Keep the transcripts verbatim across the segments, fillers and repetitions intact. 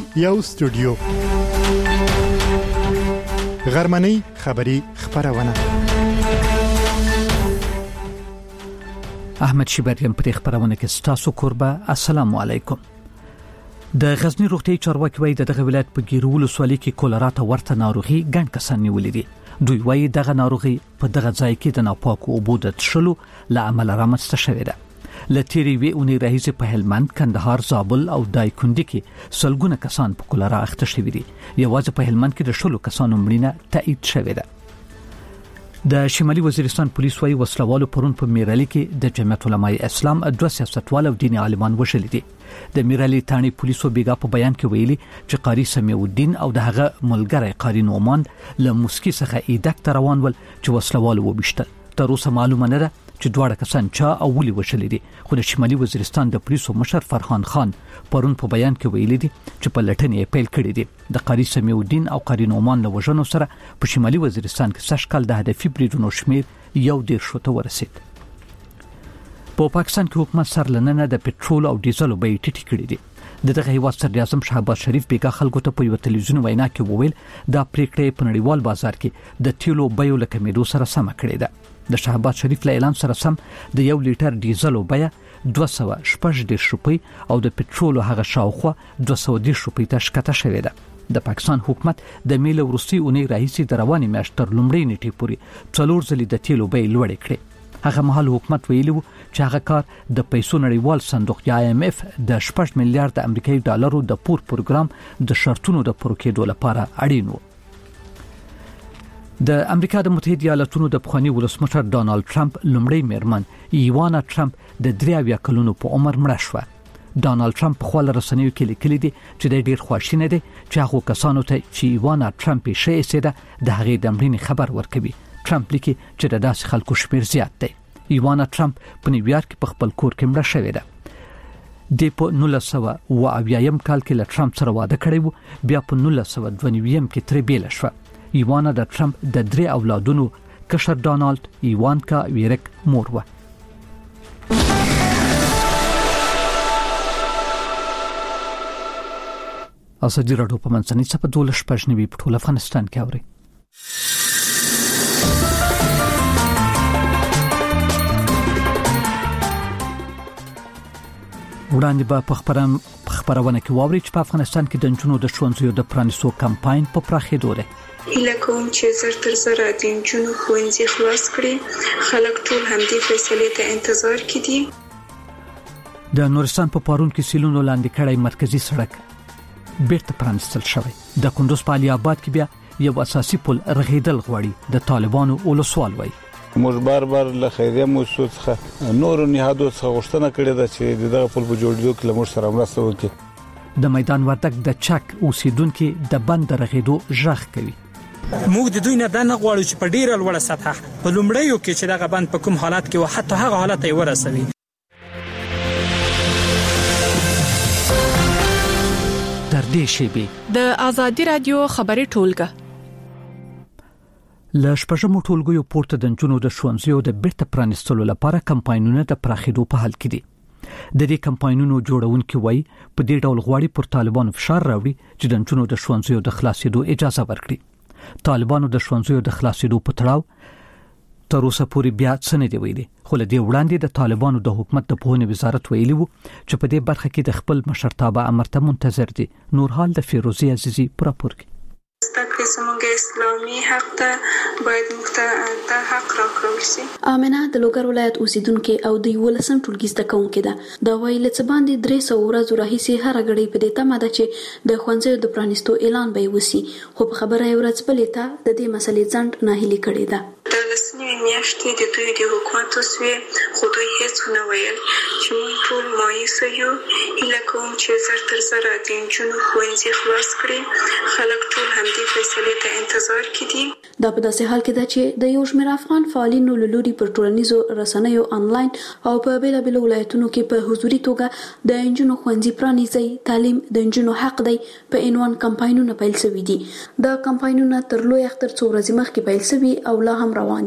یو استودیو غرمنۍ خبری خبرونه احمد شیبریم پر خبرونه کې ستاسو قربا. السلام علیکم. د غزنی روغتي چارواکي وایي د دغه ولایت په ګیرول سوالي کې کولرا ته ورته ناروغي ګڼ کسان نیولې دي. دوی وایي دغه ناروغي په دغه ځای کې د ناپاکو اوبو د تشلو له امله رامنځته شوې ده. لتیری وی اونې راهیسې په هلمند، کندهار، زابل او دایکندي کې سلګونه کسان په کولرا اخته شوي دي. یوازې په هلمند کې د شلو کسانو مړینه تایید شوې ده. د شمالي وزیرستان پولیس وايي وسلوالو پرون په میرالي کې د جمعیت علماء اسلام دوه سیاستوال او دیني عالمان وشل دي. د میرالي تانی پولیسو بیګا په بیان کې ویلي چې قاری سمیع الدین او دغه ملګری قاری نومان له مسکی څخه ایدک روان ول چې وسلوالو وبشتل. تر اوسه معلومه نه ده چې دواړه کسان چا او ولي وشل دي. خو د شمالي وزیرستان د پولیسو مشر فرحان خان پرون په بیان کې ویلي دي چې په لټنې پیل کړې دي. د قاری سمیع الدین او قاری نومان له وژنو سره په شمالي وزیرستان کې سږ کال د هدفي بریدونو شمیر یو ډیر شوته ورسید. په پاکستان کې حکومت سرلننه د پټرول او ډیزل بیې ټیټې کړې دي. د دغه هیواد صدر اعظم شهباز شریف بیګا خلکو ته په یو تلویزیون وینا کې وویل دا پریکړه په نړیوال بازار کې د تیلو بیو له کمیدو سره سم کړې ده. د شهباز شریف له اعلان سره سم د یو لیټر ډیزل بیه دوه سوه شپږ دېرش روپۍ او د پټرول هغه شاوخوا دوه سوه دېرش روپۍ ته ښکته شوې ده. د پاکستان حکومت د میله وروستي اونۍ راهیسې د روانې میاشتې تر لومړۍ نیټې پورې څلور ځلې د تیلو بیې لوړې کړې. هغه مهال حکومت ویلي و چې هغه کار د پیسو نړیوال صندوق یا آی ایم اف د شپږ میلیارډ امریکایي ډالرو د پور پروګرام د شرطونو د پوره کېدو لپاره اړین و. د امریکا د متحده ایالاتونو د پخوانی ولسمشر ډانلډ ټرمپ لومړی میرمن ایوانا ټرمپ د درې اویا کلونو په عمر مړه شوه. ډانلډ ټرمپ په خپل رسنیو کې لیکلي دي چې د ډیر خواشینه دي چې هغه کسانو ته چې ایوانا ټرمپ یې شې سیده د هغې د مړینې خبر ورکوي. ټرمپ لیکي چې د داسې خلکو شمیر زیات دی. ایوانا ټرمپ په نیویارک په خپل کور کې مړه شوې ده. د په نولس سوه اوه اویایم کال کې له ټرمپ سره واده کړی و، بیا په نولس سوه دوه نوي کې ترې بیله شوه. ایوانا د ټرمپ د درې اولادونو کشر ډانلډ، ایوانکا، ویرک مور و. ازادي راډیو په منځنۍ صفحه دولس شپږ نوي په ټول افغانستان کې اوري. وړاندې به په خبرم په خبرونه کې واوري چې په افغانستان کې د نجونو د ښوونځیو د پرانیستو کمپاین په پراخېدو دی. هیله کوم چې زر تر زره د نجونو ښوونځي خلاص کړي. خلک ټول همدې فیصلې ته انتظار کې دي. د نورستان په پارون کې سیلونو لاندې کړی مرکزی سړک بیرته پرانیستل شوی. د کندوز په علي آباد کې بیا یو اساسي پل رغیدل غواړي. د طالبانو ولسوال وایي موږ بار بار له خیریه موسسو څخه نور نهادو څخه غوښتنه کړې ده چې دغه پل په جوړېدو کې موږ سره مرسته وکړي. د میدان وردګ د چک اوسیدونکو د بند رغیدو ژغ کوي. موږ د دوی نه د نه غواړو چې په ډیره لوړه سطح په لومړیو کې چې دغه بند په کوم حالت کې و حتی هغه حالت یې ورسوي. تر دې شیبې د ازادي رادیو خبري ټولګه له شپږمو ټولګیو پورته د نجونو د ښوونځیو د بیرته پرانیستلو لپاره کمپاینونه د پراخېدو په حال کې دي. د دې کمپاینونو جوړونکي وایي په دې ډول غواړي پر طالبانو فشار راوړي چې د نجونو د ښوونځیو د خلاصېدو اجازه ورکړي. طالبانو د ښوونځیو د خلاصېدو په تړاو تر اوسه پورې بیا څه نه دی ویلي. خو له دې وړاندې د طالبانو د حکومت د پوهنې وزارت ویلي وو چې په دې برخه کې د خپل مشرتابه امر ته منتظر دي. نورحال د فیروزي عزیزي پر راپور کې زده زموږ اسلامي حق ته باید مختلف حق راکړل شي. امنه د لوګر ولایت اوسیدونکو او د ولسم ټولګي زده کوونکو ده. دا ویل چې باندې درې سوه ورځې راهیسې هر غړي په دې تمه ده چې د ښوونځیو د پرانیستو اعلان به وسی. خو په خبره یې ورځ بلې ته د دې مسلې ځنډ ناهیلي کړې ده. د لسنوي میاشتې د دوی د حکومت اوسوي خو دوی هیڅ ونه ویل چې موږ ټول مایوسه یو. هیله کوم چې زر تر زره د نجونو ښوونځي خلاص کړي. خلک ټول همدې فیصلې ته انتظار کې دي. دا په داسې حال کې ده چې د یو شمېر افغان فعالینو له لوري پر ټولنیزو رسنیو انلاین او په بیلابیلو ولایتونو کې په حضوري توګه د نجونو ښوونځي پرانیزي تعلیم د نجونو حق دی په عنوان کمپاینونه پیل شوي دي. دا کمپاینونه تر لوی اختر څو ورځې مخکې پیل شوي او لا هم روان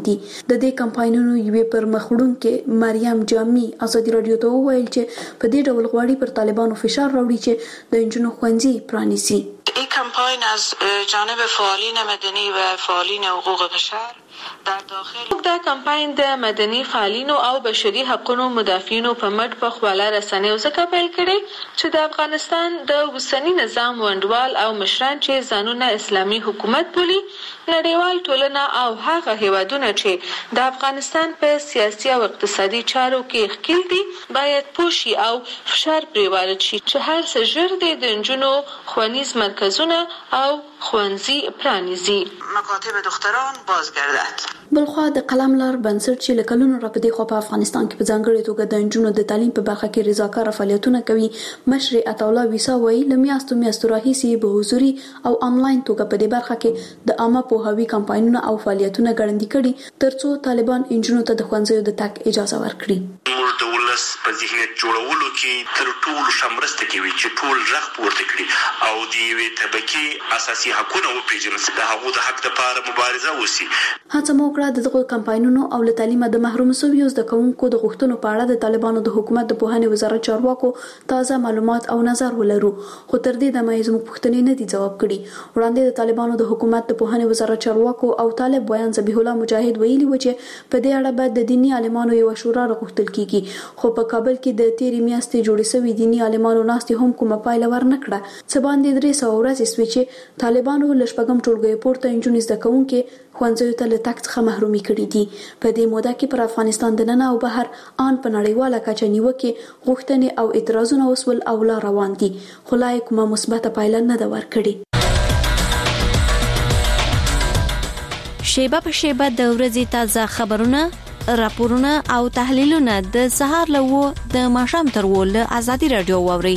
روان دي. د دې کمپاینونو یوې پر مخ وړونکې مریم جامی ازادي رادیو ته وویل چې په دې ډول غواړي پر طالبانو فشار راوړي چې د انجونو ښوونځي پرانیزي. این کمپاین از جانب فعالین مدنی و فعالین حقوق بشر در داخل دا کمپاین د مدني فعالینو او بشري حقوقو مدافعینو په مټ په خواله رسنیو ځکه پیل کړي چې د افغانستان د اوسنی نظام وندوال او مشران چې ځانونه اسلامي حکومت بولي نړیوال ټولنه او هغه هیوادونه چې د افغانستان په سیاسي او اقتصادي چارو کې ښکیل دي باید پوښي او فشار پرې وارد شي چې هر څه ژر د انجونو ښوونیز مرکزونه او ښوونځي پرانیزي مکاتب دختران بازگردد. بلخوا د قلم لار بنسټ چې لکلونو را پدې خو په افغانستان کې په ځانګړي توګه د انجونو د تعلیم په برخه کې رضاکار فعالیتونه کوي مشر عطاالله ویسا وایي لمیاستو میاستو راهیسي به حضوري او انلاین توګه په دې برخه کې د عامه پوهاوي کمپاینونه او فعالیتونه ګړندي کړي ترڅو طالبان انجونو ته د ښوونځیو د تګ اجازه ورکړي. موږ د ولس په ذهنیت جوړولو کې تر ټولو شمرسته کوي چې ټول رغ پورته کړي او د یوې طبقې اساسي حقوقونه وپیژني د هغو د حق لپاره مبارزه وشي. هڅه مو وکړه د دغه کمپاینونو او له تعلیمه د محروم شویو زده کوونکو د غوښتنو په اړه د طالبانو د حکومت د پوهنې وزارت چارواکو تازه معلومات او نظر ولرو خو تر دې دمه یې زموږ پوښتنې نه دي ځواب کړي. وړاندې د طالبانو د حکومت د پوهنې وزارت چارواکو او طالب بیان ذبیح الله مجاهد ویلي و چې په دې اړه باید د دینی عالمانو یو شورا راغوښتل کیږي خو په کابل کې د تیری میاشتې جوړې شوې دینی عالمانو ناستې هم کومه پایله ورنکړه. څه باندې درې سوه ورځې شوې چې طالبانو له شپږم ټولګي پورته انجونې زده کوونکي ښوونځیو ته له تګ څخه محرومي کړي دي. په دې موده کې پر افغانستان دننه او بهر ان په نړیواله کچه نیوکې غوښتنې او اعتراضونه وسول او لا روان دي خو لا کومه مثبته پایله نه ده ورکړې. شیبه په شیبه د ورځې تازه خبرونه راپورونه او تحلیلونه د سهار له و د ماښام تر و له ازادي رادیو واوري.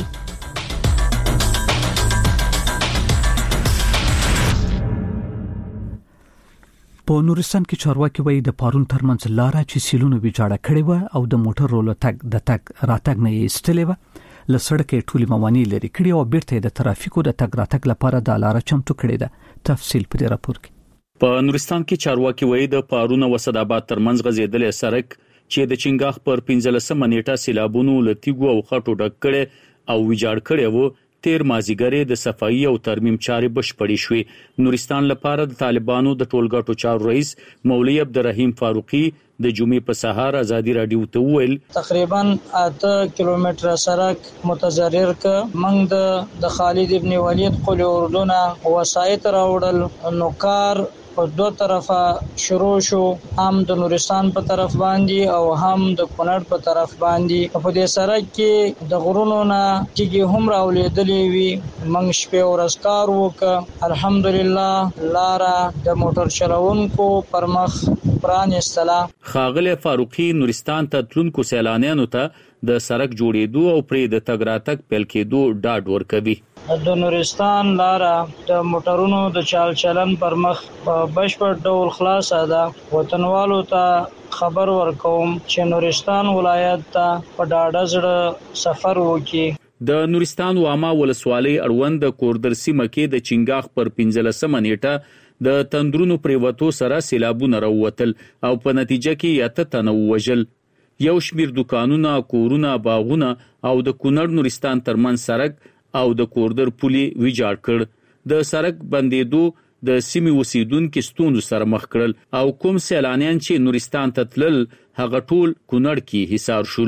په نورستان کې چارواکي وایي د پارون ترمنځ لاره چې سیلونو ویجاړه کړې و او د موټر رولو تګ د تګ راتګ نه یې استلې و له سړکې ټولي موانع لري کړي او بیرته د ترافیکو د تګ راتګ لپاره د لاره چمتو کړې ده. تفصیل په راپور کې. په نورستان کې چارواکي وایي د پارون او وسداباد ترمنځ غځېدلې سړک چې د چنګاخ پر پنځلسمه نیټه سیلابونو لتیګو او خټو ډک کړي او ویجاړ کړي وو تیر مازیګری د صفایي او ترمیم چارې بشپړې شوې. نورستان لپاره د طالبانو د ټولګټو چارو رئیس مولوی عبدالرحیم فاروقي د جمعې په سهار ازادي رادیو ته وویل تقریبا اته کیلومتره سړک متضرر ک منګ د خالد ابن ولید قل اردن وسایت راوړل نو کار په دوه طرفه شروع شو هم د نورستان په طرف باندې او هم د کونړ په طرف باندې. په دې سړک کې د غرونو نه چې هم راولېدلې وي منګ شپه ورځ کار وک الحمدلله لاره د موټر چلوونکو پر مخ پرانیستله. خاغله فاروقي نورستان ته تلونکو سیلانیانو ته د سړک جوړېدو او پرې د تګ راتګ پیل کېدو ډاډ ورکوي. د نورستان لاره د موټرونو د چال چلن پر مخ په بشپړ ډول خلاصه ده. وطنوالو ته خبر ورکوم چې نورستان ولایت ته په ډاډه زړه سفر وکړي. د نورستان واما ولسوالۍ اړوند د کوردر سیمه کې د چنګاخ پر پنځلسمه نیټه د تندرونو پریوتو سره سیلابونه راووتل او په نتیجه کې اته تنه وژل. یو شمیر دکانونه، کورونه، باغونه او د کونړ نورستان ترمنځ سړک او د کوردر پولي ویجاړ کړ. د سړک بندیدو د سیمې اوسیدونکو ستونزو سره مخ کړل او کوم سیلانیان چې نورستان ته تلل هغه ټول کونړ کې حصار شول.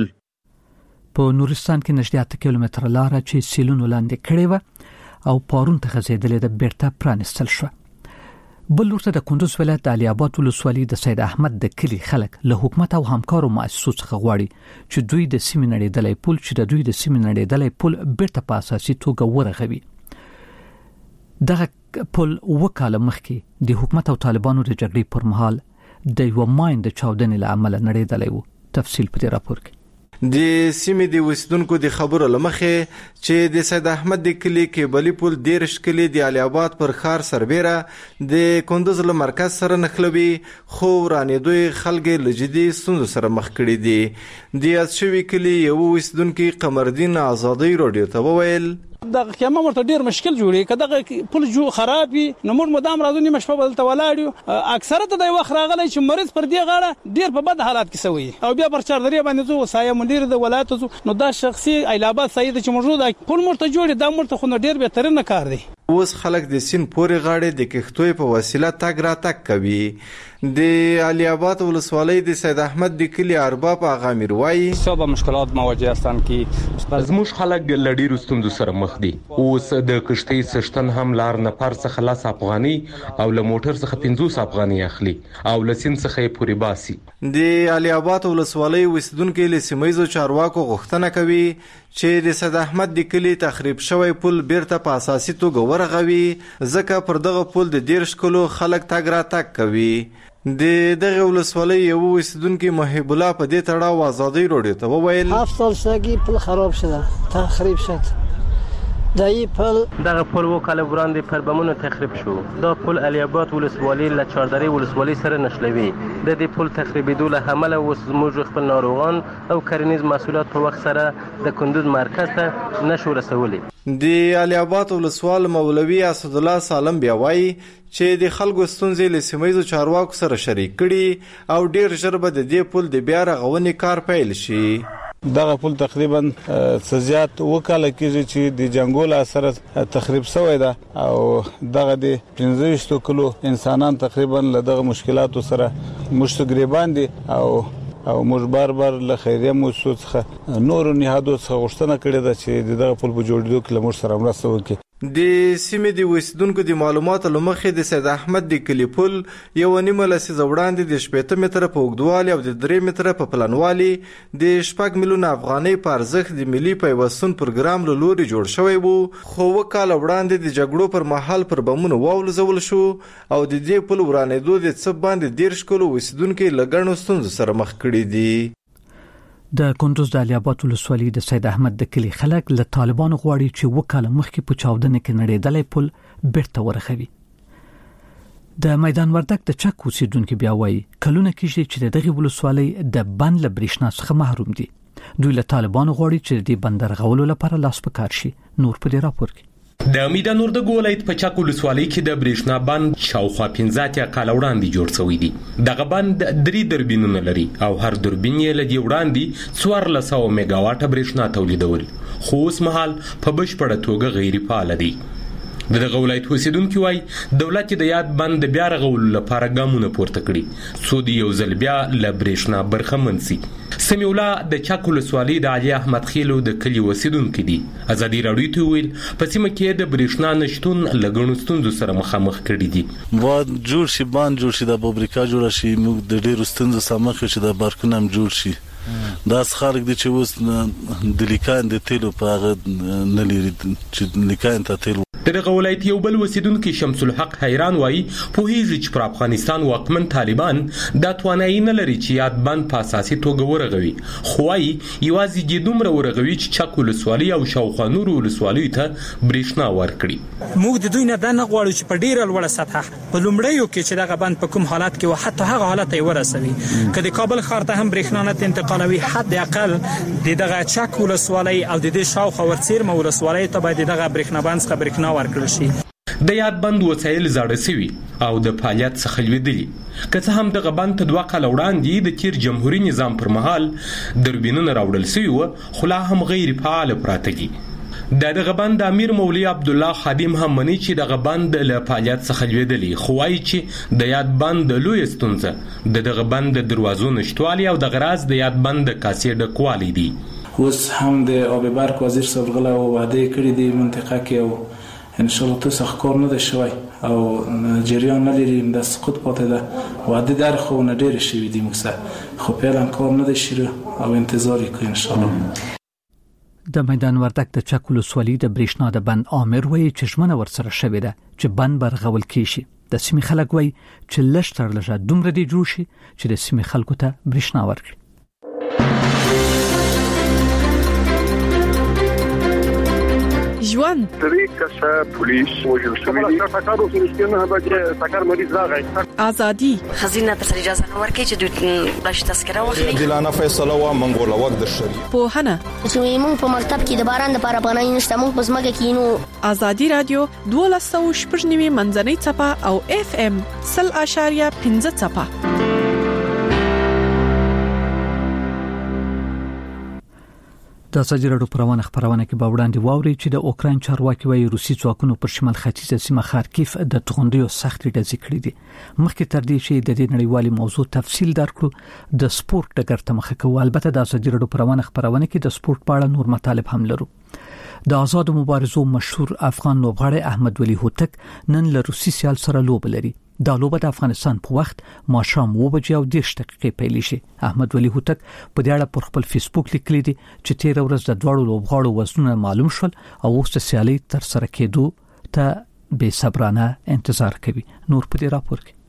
په نورستان کې نږدې اته کیلومتره لاره چې سیلونو لاندې کړې و او پارون ته غځېدلې ده بیرته پرانستل شو. بل ورته د کندوز ولایت د علي آباد ولسوالۍ د سید احمد د کلی خلک له حکومت او همکارو مؤسسو څخه غواړي چې دوی د سیمې نړیدلې پل چې د دوی د سیمې نړیدلې پل بیرته په اساسي توګه ورغوي. دغه پل وکاله مخکې د حکومت او طالبانو د جګړې پر مهال د یو ماین د چاودنې له امله نړیدلې و. تفصیل په راپور کې. د سیمې د وسیدونکو د خبرو لمخه چې د سید احمد د کلی کې بلی پل دیرش کلی د علي آباد پر خار سربېره د کندوز له مرکز سره نخلوي خو رانیدوی خلک لجدي ستونزو سره مخ کړي دي. د یاد شوی کلی یو وسیدونکو قمردین آزادۍ رادیو ته وویل د قیامت ورته ډیر مشکل جوړي کله پل جو خراب وي نو موږ مدام راځو نیمه شپه بدلته ولاړو اکثره د وخت راغلی چې مریض پر دې غاړه ډیر په بد حالات کې سوي او بیا پر چاردري باندې زو وسایه مدیر د ولایت نو دا شخصي ایلاباد سید چې موجود پل مرته جوړي دا مرته خو ډیر به ترنه کار دی. اوس خلک د سین پورې غاړې د کښتوی په وسیله تګ را تګ کوي. د علي آباد ولسوالۍ د سید احمد د کلی ارباب آغا میر وایي صعب مشکلات مواجه هستند که زموږ خلک لډی رستم سره مخ دي. اوس د کشتۍ سشتن هم لار نه پر څخه خلاص افغاني او له موټر څخه پنځوس افغاني اخلي او لسین څخه پوری باسي. د علي آباد ولسوالۍ وسیدونکو له سیمایزو چارواکو غوښتنه کوي چې د سید احمد د کلی تخریب شوی پل بیرته په اساسي توګه ورغوي ځکه پر دغه پل د دیرش کلو خلک تګ را تګ کوي. د دغه ولسوالۍ یو اوسیدونکو محب الله په دې تړاو آزادۍ روډ ته وویل هفت سال سګي پل خراب شده تخریب شد دای پل دغه پل وکاله وړاندې پر بمونو تخریب شو. دا پل علي آباد ولسوالۍ له چاردري ولسوالۍ سره نښلوي. د دې پل تخریبېدو له امله اوس موږ خپل ناروغان او کرنیز محصولات په وخت سره د کندوز مرکز ته نشو رسولی. د علي آباد ولسوال مولوي اسد الله سالم بیا وایي چې د خلکو ستونزې له سیمایزو چارواکو سره شریک کړي او ډیر ژر به د دې پل د بیا رغونې کار پیل شي. دغه پل تقریبا سزيات وکاله کیږي چې د جنگول اثر تخریب شوی ده او دغه د پنځه کلو انسانان تقریبا له دغه مشکلاتو سره مشتګریبان دي او او موږ بار بار له خیریه موسسو څخه نور نهادو څخه غوښتنه کړې ده چې دغه پل په جوړېدو کې موږ سره مرسته وکړي. د سیمې د وسیدونکو د معلوماتو لمخې د سید احمد د کلی پل یو نیمه لسیزه وړاندې د شپږ متره په اوږدوالي او د درې متره په پلنوالي د شپږ میلیون افغانۍ په ارزښت د ملي پیوستون پروګرام له لوري جوړ شوی وو خو وکاله وړاندې د جګړو پر مهال پر بمونو واولزول شو او د دې پل ورانېدو د څه باندې دیرش کلو وسیدونکو لګڼو ستونزو سره مخ کړي دي. د کندوز د علي آباد ولسوالۍ د سید احمد د کلی خلک له طالبانو غواړي چې وکاله مخکې په چاودنه کې نړیدلې پل بیرته ورخوي. د میدان وردک د چک اوسیدونکو بیا وایي کلونه کېږي چې دغه ولسوالۍ د بند له برېښنا څخه محروم دي. دوی له طالبانو غواړي چې د بندر غولو لپاره لاس په کار شي. نور په دې راپور کې د میدان وردګ ولایت په چک ولسوالۍ کې د برېښنا بند شاوخوا پنځه اتیا کاله وړاندې جوړ شوی دی. دغه بند درې دربینونه لري او هر دربین یې له دې وړاندې څوارلس سوه میګا واټه برېښنا تولیدول خو اوس مهال په بشپړه توګه غیر فعال دی. د دغه ولایت اوسیدونکو وايي دولت د یاد بند بیا رغولو لپاره ګامونه پورته کړي څو د یو ځل بیا له برېښنا برخمن شي. سمیع الله د چک ولسوالۍ د علي احمد خیلو د کلي اوسیدونکو دي. ازادي راډیو ته ویل په سیمه کې د برېښنا نشټون له ګڼو ستونزو سره مخامخ کړي دي. باید جوړ شي باند جوړ شي د فابریکا جوړ شي موږ د ډېرو ستونزو سره مخ شو د بارکونه هم جوړ شي. دا خلک دي چې اوس د لیکان د تیلو په هغه نه لري چې لیکان ته تیلو. دغه ولایت یو بل وسیدونکو شمس الحق حیران وایي پوهیږي چې پر افغانستان واکمن طالبان دا توانایي نه لري چې یاد بند په اساسي توګه ورغوي خو وايي یوازې د دومره ورغوي چې چک ولسوالۍ او شاوخوا نورو ولسوالیو ته برېښنا ورکړي. موږ د دوی نه دا نه غواړو چې په ډیره لوړه سطح په لومړیو کې چې دغه بند په کوم حالت کې و حتی هغه حالت یې ورسوي که د کابل ښار ته هم برېښنا نه انتقالوي حد اقل د دغه چک ولسوالۍ او د دې شاوخوا ورڅیرمه ولسوالۍ ته باید دغه برېښنا بند څخه برېښنا ورکړل شي. د یاد بند وسایل زاړه سوي او د فعالیت څخه لویدلي که څه هم دغه بند ته دوه کاله وړاندې د تیر جمهوریت نظام پر مهال دربینونه راوړل سوي وو خو لا هم غیر فعال پراته دي. د دغه بند امیر مولوي عبد الله خادم هم مني چې دغه بند له فعالیت څخه لویدلي خو وايي چې د یاد بند لوی ستونزه د دغه بند دروازو نشټوالي او د غراز د یاد بند کاسې ډکوالی دي. اوس هم د آب برق وزیر صاحب غلا وعده کړې دی منطقه کې او ان شاء الله تاسو کار نه دی شوی او جریان نه لري د سقوط پاتې ده وعده در خو نه ډیر شوی دی موږ خو فعلا کار نه دی شروع او انتظار کوي ان شاء الله. د میدان وردک د چک ولسوالۍ د برېښنا د بند امر وایي چې ژمنه ورسره شوې ده چې بند برغول کیږي. د سیمې خلک وایي چې لږ تر لږه دومره دی جوړ شي چې د سیمې خلکو ته برېښنا ورکړي. ژوند درې کسه پولیس وژل شوي دي ټاکارو فلسطینه به ټاکار مریض راغی ازادي خزینه تر اجازه نه ورکړي چې دوی بش تذکره واخلي دلانه فیصله وا منګول وخت د شری په هنه چې موږ په مکتب کې د باران لپاره پناه نشته موږ په ځمکه کې نو ازادي رادیو دولسو شپږنیمه منځنۍ چپه او اف ام صفر اشاریه پنځه چپه. د ازادي راډیو پروانه خبرونه کې به وړاندې واوري چې د اوکرين چارواکي وايي روسي ځواکونو پر شمال ختیځه سیمه خارکیف د توغندیو سختې ډزې کړې دي. مخکې تر دې چې د دې نړیوالي موضوع تفصیل درکړو د سپورت ډګر ته مخه کوو. البته د ازادي راډیو پروانه خبرونه کې د سپورت په اړه نور مطالب هم لرو. د آزاد مبارزو مشهور افغان لوبغاړی احمد ولی هوتک نن له روسي سیال سره لوب لري. دا لوبه د افغانستان په وخت ماښام اوه بجې او دېرش دقیقې پیل شي. احمد ولی هوتک په دې اړه پر خپل فیسبوک لیکلي دي چې تیر ورځ د دوړو لوبغاړو وزنونه معلوم شول او اوس د سیالي تر سره کېدو ته بے صبرانه انتظار کوي. نور په دې راپور کې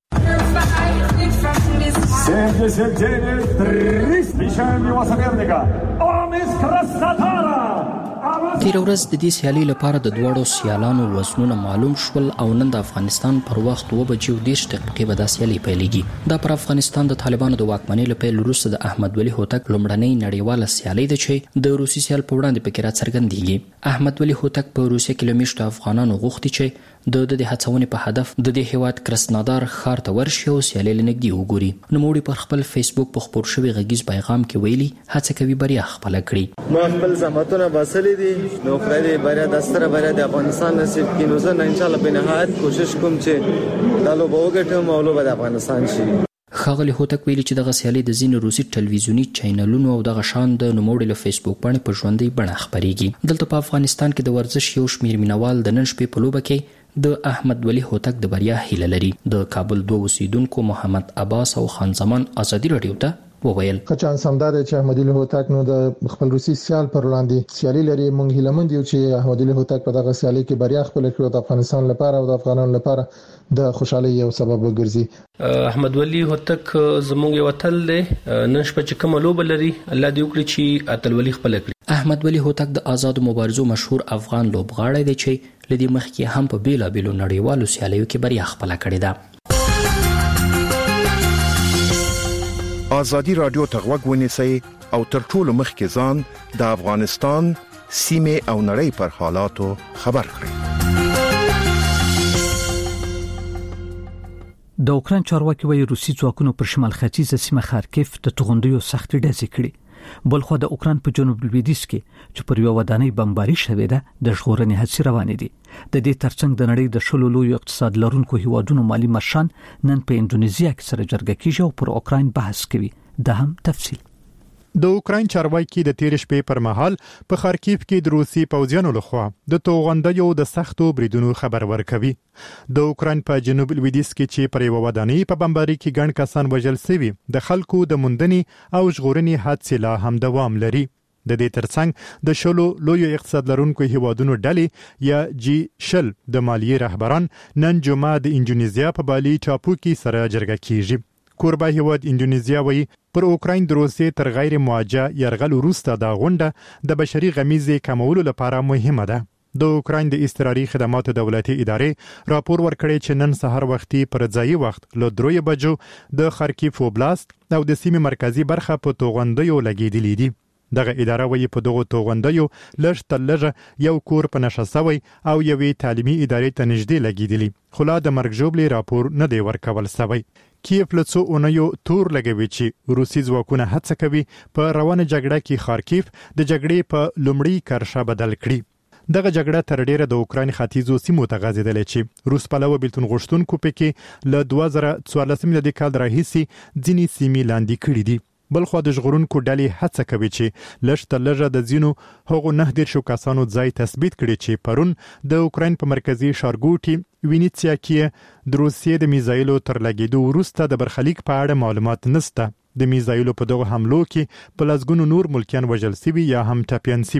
تیر ورځ د دې سیالي لپاره د دوړو سیالانو وزنونه معلوم شول او نن د افغانستان پر وخت اوه بجې او دېرش دقیقې به دا سیالي پیلېږي. دا پر افغانستان د طالبانو د واکمنۍ له پیل وروسته د احمد ولی هوتک لومړنۍ نړیواله سیالي ده چې د روسي سیال په وړاندې پکې راڅرګندېږي. احمد ولی هوتک په روسیه کې له میشتو افغانانو غوښتي چې د د هڅونې په هدف د دې هیواد کرسنادار ښار ته ورشي او سیالي لنګدي وګوري. نوموړي پر خپل فیسبوک په خبر شوی غږیز پیغام کې ویلي هڅه کوي بریا خپل کړي. ما خپل زحمتونه باسلې دي نو خدای بریا د ستره بریا د افغانستان نصیب کړي. نو زه ان شاء الله په نهایت کوشش کوم چې دا لوبه وګټم او لوبه د افغانستان شي. خاغلی هوتک ویلي چې دغه سیالي د ځینو روسي ټلویزیونی چینلونو او دغه شان د نوموړي له فیسبوک باندې په ژوندۍ بڼه خبريږي. دلته په افغانستان کې د ورزش یو شمیر مینوال د نن شپې په لوبه کې د احمد ولی هوتک د بریا هیله لري. د کابل دوه اوسیدونکو محمد عباس او خان زمان ازادي رادیو ته وویل کچان سمدار چې احمد ولی هوتک نو د خپل روسي سیال پر وړاندې سیالي لري. مونږ هیله مند یو چې احمد ولی هوتک په دغه سیالي کې بریا خپل کړي د افغانستان لپاره او د افغانانو لپاره د خوشحالي یو سبب وګرځي. احمد ولی هوتک زموږ یو تل دی نن شپه چې کوم لوب لري الله دې وکړي چې اتلولي خپل کړي. احمد ولی هوتک د آزاد مبارزو مشهور افغان لوبغاړی دی چې لدی مخکې هم په بیلا بیلو نړیوالو سیالیو کې بریا خپل کړې ده. ازادي رادیو ته غوږ ونیسئ او تر ټولو مخکې ځان د افغانستان سیمه او نړۍ پر حالاتو خبر کړئ. د اوکرين چارواکي وايي روسي ځواکونو پر شمال ختیځه سیمه خارکیف د توغندیو سختې ډزې کړې. بلخو د اوکرين په جنوب لویدیځ کې چې پر یو ودانۍ بمباري شوې ده د ژغورنې هڅې روانې دي. د دې ترڅنګ د نړۍ د شلو لوی اقتصاد لرونکو هیوادونو مالی مشران نن په انډونیزیا کې سره جرګه کیږي او پر اوکرين بحث کوي. دا هم تفصیل د اوکرين چارواکي د تیر شپې پر مهال په خارکیف کې د روسي پوځیانو لخوا د توغندیو د سختو بریدونو خبر ورکوي. د اوکرين په جنوب لویدیځ کې چې پر یو ودانۍ په بمباري کې ګڼ کسان وژل شوي د خلکو د موندنې او ژغورنې هڅې لا هم دوام لري. د دې ترڅنګ د شلو لوی اقتصاد لرونکو هیوادونو ډلې یا جی شل د مالیې رهبران نن جمعه د انډونیزیا په بالي ټاپو کې سره جرګه کیږي. کوربه هیواد انډونیزیا وایي پر اوکرين د روسي تر غیر موجه يرغل وروسته د غونډه د بشري غمیزې کمولو لپاره مهمه ده. د اوکرين د استراري خدماتو دولتي ادارې راپور ورکړی چې نن سحر وختي پر ځایي وخت له دروي بجو د خارکیف وبلاست او د سیمې مرکزی برخه په توغندیو لګیدلې دي. دغه اداره وایي په دغه توغندیو لږ تر لږه یو کور په نشه سوی او یوې تعلیمي ادارې ته نږدې لګیدلی. خو لا د مرګ ژوبلې راپور نه دی ورکول شوی. کیف له څو اونیو تور لګوي چې روسي ځواکونه هڅه کوي په روانه جګړه کې خارکیف د جګړې په لومړی کرښه بدل کړي. دغه جګړه تر ډیره د اوکرين ختیځو سیمو ته غځېدلې چې روس پلوه بیلتون غوښتونکو پکې له دوه زره څوارلسم د کال راهیسي ځینې سیمې لاندې کړې دي. بلخو د ژغورونکو ډلې هڅه کوي چې لږ تر لږه د ځینو هغو نه ډیر شو کسانو ځای تثبیت کړي چې پرون د اوکرين په مرکزی ښارګوټي وینیتسیا کې د روسیې د میزایلو تر لګیدو وروسته د برخلیک په اړه معلومات نشته. د میزایلو په دغه حملو کې په لږګونو نور ملکیان وژل شوي یا هم ټپيان شوي دي.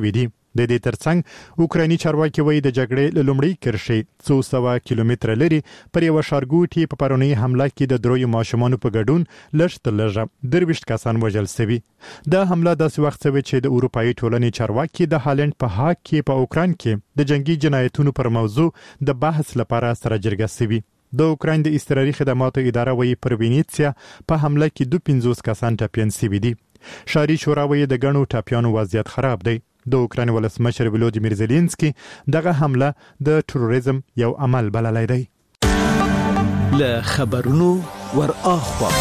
د دې ترڅنګ اوکرایني چارواکي وایي د جګړې له لومړۍ کرښې څو سوه کیلومتره لري پر یو ښارګوټي په پرونی حمله کې د دروي ماشومانو په ګډون لږ تر لږه درويشت کسان وژل شوي. دا حمله داسې وخت شوه چې د اروپאי ټولنې چارواکي د هالند په هاګ کې په اوکران کې د جنگي جنایتونو پر موضوع د بحث لپاره سره جرګه شوي. د اوکراین د استراري خدماتو اداره وایي پر وینیتسیا په حمله کې دوه پنځوس کسان ټپيان شوي دي. شاري شورا وایي د ګڼو ټپيانو وضعیت خراب دی. د اوکراین ولسمشر ولودیمیر زيلنسکي دغه حمله د تروریزم یو عمل بللی دی. له خبرونو ور اخوا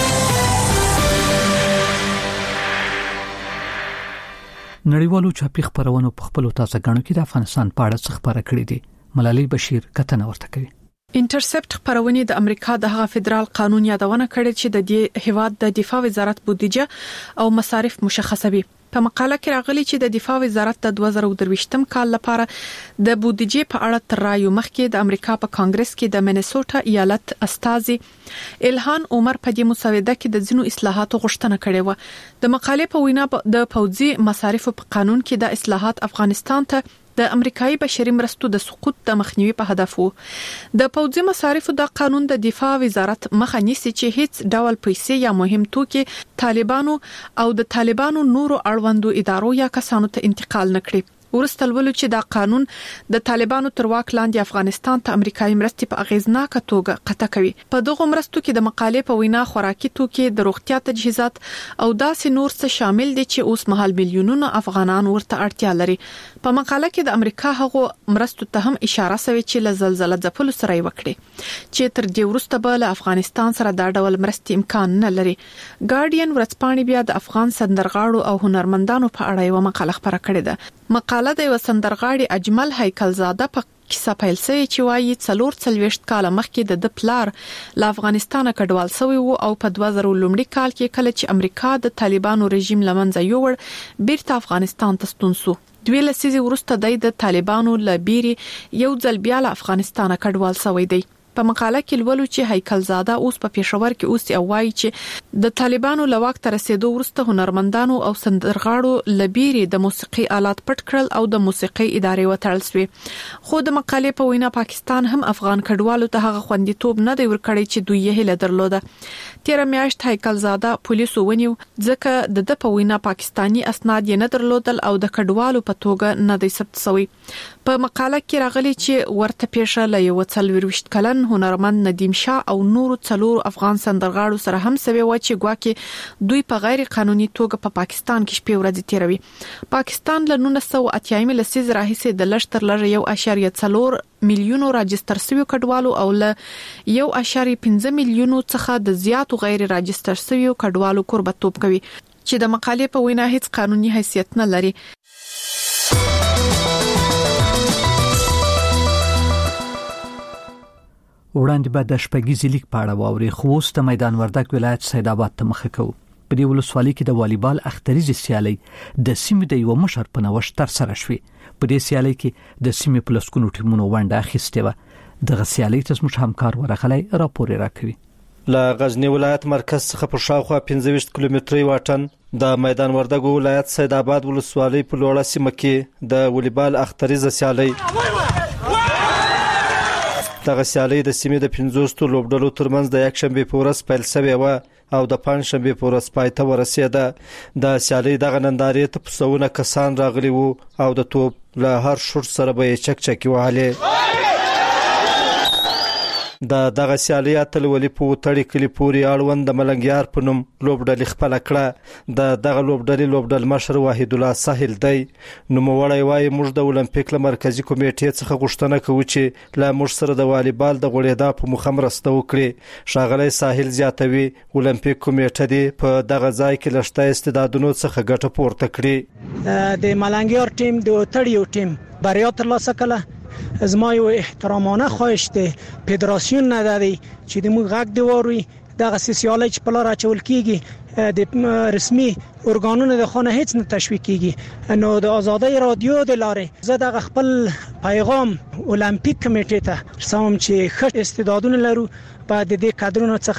نړیوالو چاپی خبرونو په خپل تازه غاڼو کې د افغانستان په اړه څه خبره کړې دي. ملالۍ بشیر کتنه ورته کوي. انټرسپټ خبرونه د امریکا د هغه فدرال قانون یادونه کړې چې د دې هیواد د دفاع وزارت بودیجه او مصارف مشخصوي. په مقاله کې راغلي چې د دفاع وزارت د دوه زره درویشتم کال لپاره د بودیجې په اړه تر رایو مخکې د امریکا په کانګرس کې د مینیسوټا ایالت استازي الهان عمر په دې مسوده کې د ځینو اصلاحاتو غوښتنه کړې و. د مقالې په وینا د پوځي مصارفو په قانون کې د اصلاحات افغانستان ته د امریکایي بشري مرستو د سقوط د مخنیوي په هدف وو. د پوځي مصارفو د قانون د دفاع وزارت مخه نیسي چې هیڅ ډول پیسې یا مهم توکي طالبانو او د طالبانو نورو اړوندو ادارو یا کسانو ته انتقال نکړي. ورسته ولول چې دا قانون د طالبانو تر واک لاندې افغانستان ته امریکایي مرستې په اغیزناکه توګه قطع کوي. په دغه مرستو کې د مقالې په وینا خوراکي توکي، د روغتیا تجهیزات او داسې نور څه شامل دي چې اوس مهال میلیونونه افغانان ورته اړتیا لري. په مقاله کې د امریکا هغه مرستو ته هم اشاره شوی چې له زلزلې ځپلو سره وکړي چې تر دې وروسته به له افغانستان سره دا ډول مرستې امکان نه لري. ګارډین ورځپاڼې بیا د افغان سندرغاړو او هنرمندانو په اړه یو مقاله خبره کړې ده. مقاله د وسندرغاړي اجمل هیکلزاده په کیسه پیل سوی چې وایي څلور څلويشت کال مخکې د پلار له افغانستان کډوال شوی وو او په دوه زره لومړي کال کې کله چې امریکا د طالبانو رژیم لمنځه یوړ بیرته افغانستان ته ستون شو. دوی لسیزه ورسته د طالبانو لبيري یو ځل بیا له افغانستان کډوال شوی دی. په مقاله کې ولولو چې هیکلزاده اوس په پېښور کې اوس یو وایي چې د طالبانو لواک تر رسیدو ورسته هنرمندانو او سندرغاړو لبيري د موسیقي آلات پټ کړل او د موسیقي ادارې وتړل شوې. خو د مقالې په وینا پاکستان هم افغان کډوالو ته هغه خوندیتوب نه دی ورکړی چې دوی یې هله درلوده. تیر میاشت هیکلزاده پولیسو ونیو ځکه د د په وینا پاکستانی اسناد یې نه درلودل او د کډوالو په توګه نه دی ثبت شوی. په مقاله کې راغلي چې ورته پیښه له یو څلويشت کلن هنرمند ندیم شاه او نورو څلور افغان سندرغاړو سره هم سوي و چې ګواکې دوی په غیر قانوني توګه په پاکستان کې شپې ورځې تیروي. پاکستان له نولس سوه اتیا لسیز راهیسې د لشتر لږ یو اشاریه څلور میلیونو راجستر شوی کډوالو او له یو اشاریه پنځه میلیونو څخه د زیاتو غیر راجستر شوی کډوالو قربتوب کوي چې د مقالې په وینا هیڅ قانوني حیثیت نه لري. وړاندې به د شپږیزې لیګ په اړه واوري خو اوس د میدان وردګ ولایت سید آباد ته مخه کوو. په دې ولسوالۍ کې د والیبال اختریزې سیالي د سیمې د یو مشر په نوښت تر سره شوې. په دې سیالي کې د سیمې په لسکونو ټیمونو ونډه اخیستې وه. دغه سیالي ته زموږ همکار ورغلی راپور راکوي. له غزنی ولایت مرکز څخه په شاوخوا پنځه ویشت کیلومتري واټن د میدان وردګ ولایت سید آباد ولسوالۍ په لوړه سیمه کې د والیبال اختریزې سیالي دغه سیالي د سیمې د پنځوستو لوبډلو ترمنځ د یک شنبه په ورځ پیل شوې و او د پنځ شنبه په ورځ پای ته ورسېده. د سیالي دغه نندارې ته پسونه کسان راغلي وو او د توپ له هر شوټ سره به چک چکی وهلې. د دغه سیالي اتل ولی په وتړی کلی پوری اړوند د ملنګیار په نوم لوبډلې خپل کړه. د دغه لوبډلې لوبډل مشر وحید الله ساحل دی. نو موړی وای موږ د اولمپیک له مرکزی کمیټې څخه غوښتنه کوو چې لا موږ سره د والیبال د غوړېدا په مخه مرسته وکړي. شاغلی ساحل زیاتوي اولمپیک کمیټه دی په دغه ځای کې لشته استعدادونو څخه ګټه پورته کړي. د ملنګیار ټیم د وتړیو ټیم بریا ترلاسه کړه. زما یو احترامانه خواهش ده فدراسیون نه دادی چې د موږ غږ دی وروي دغه سیاسي چې په لار اچول کیږي د رسمي ارګانونو د خانه هیڅ نه تشویق کیږي. نو د آزادۍ رادیو د لارې زه د خپل پیغام اولمپیک کمیټې ته رسوم چې ښه استعدادونه لرو په د دې کادرونو څخه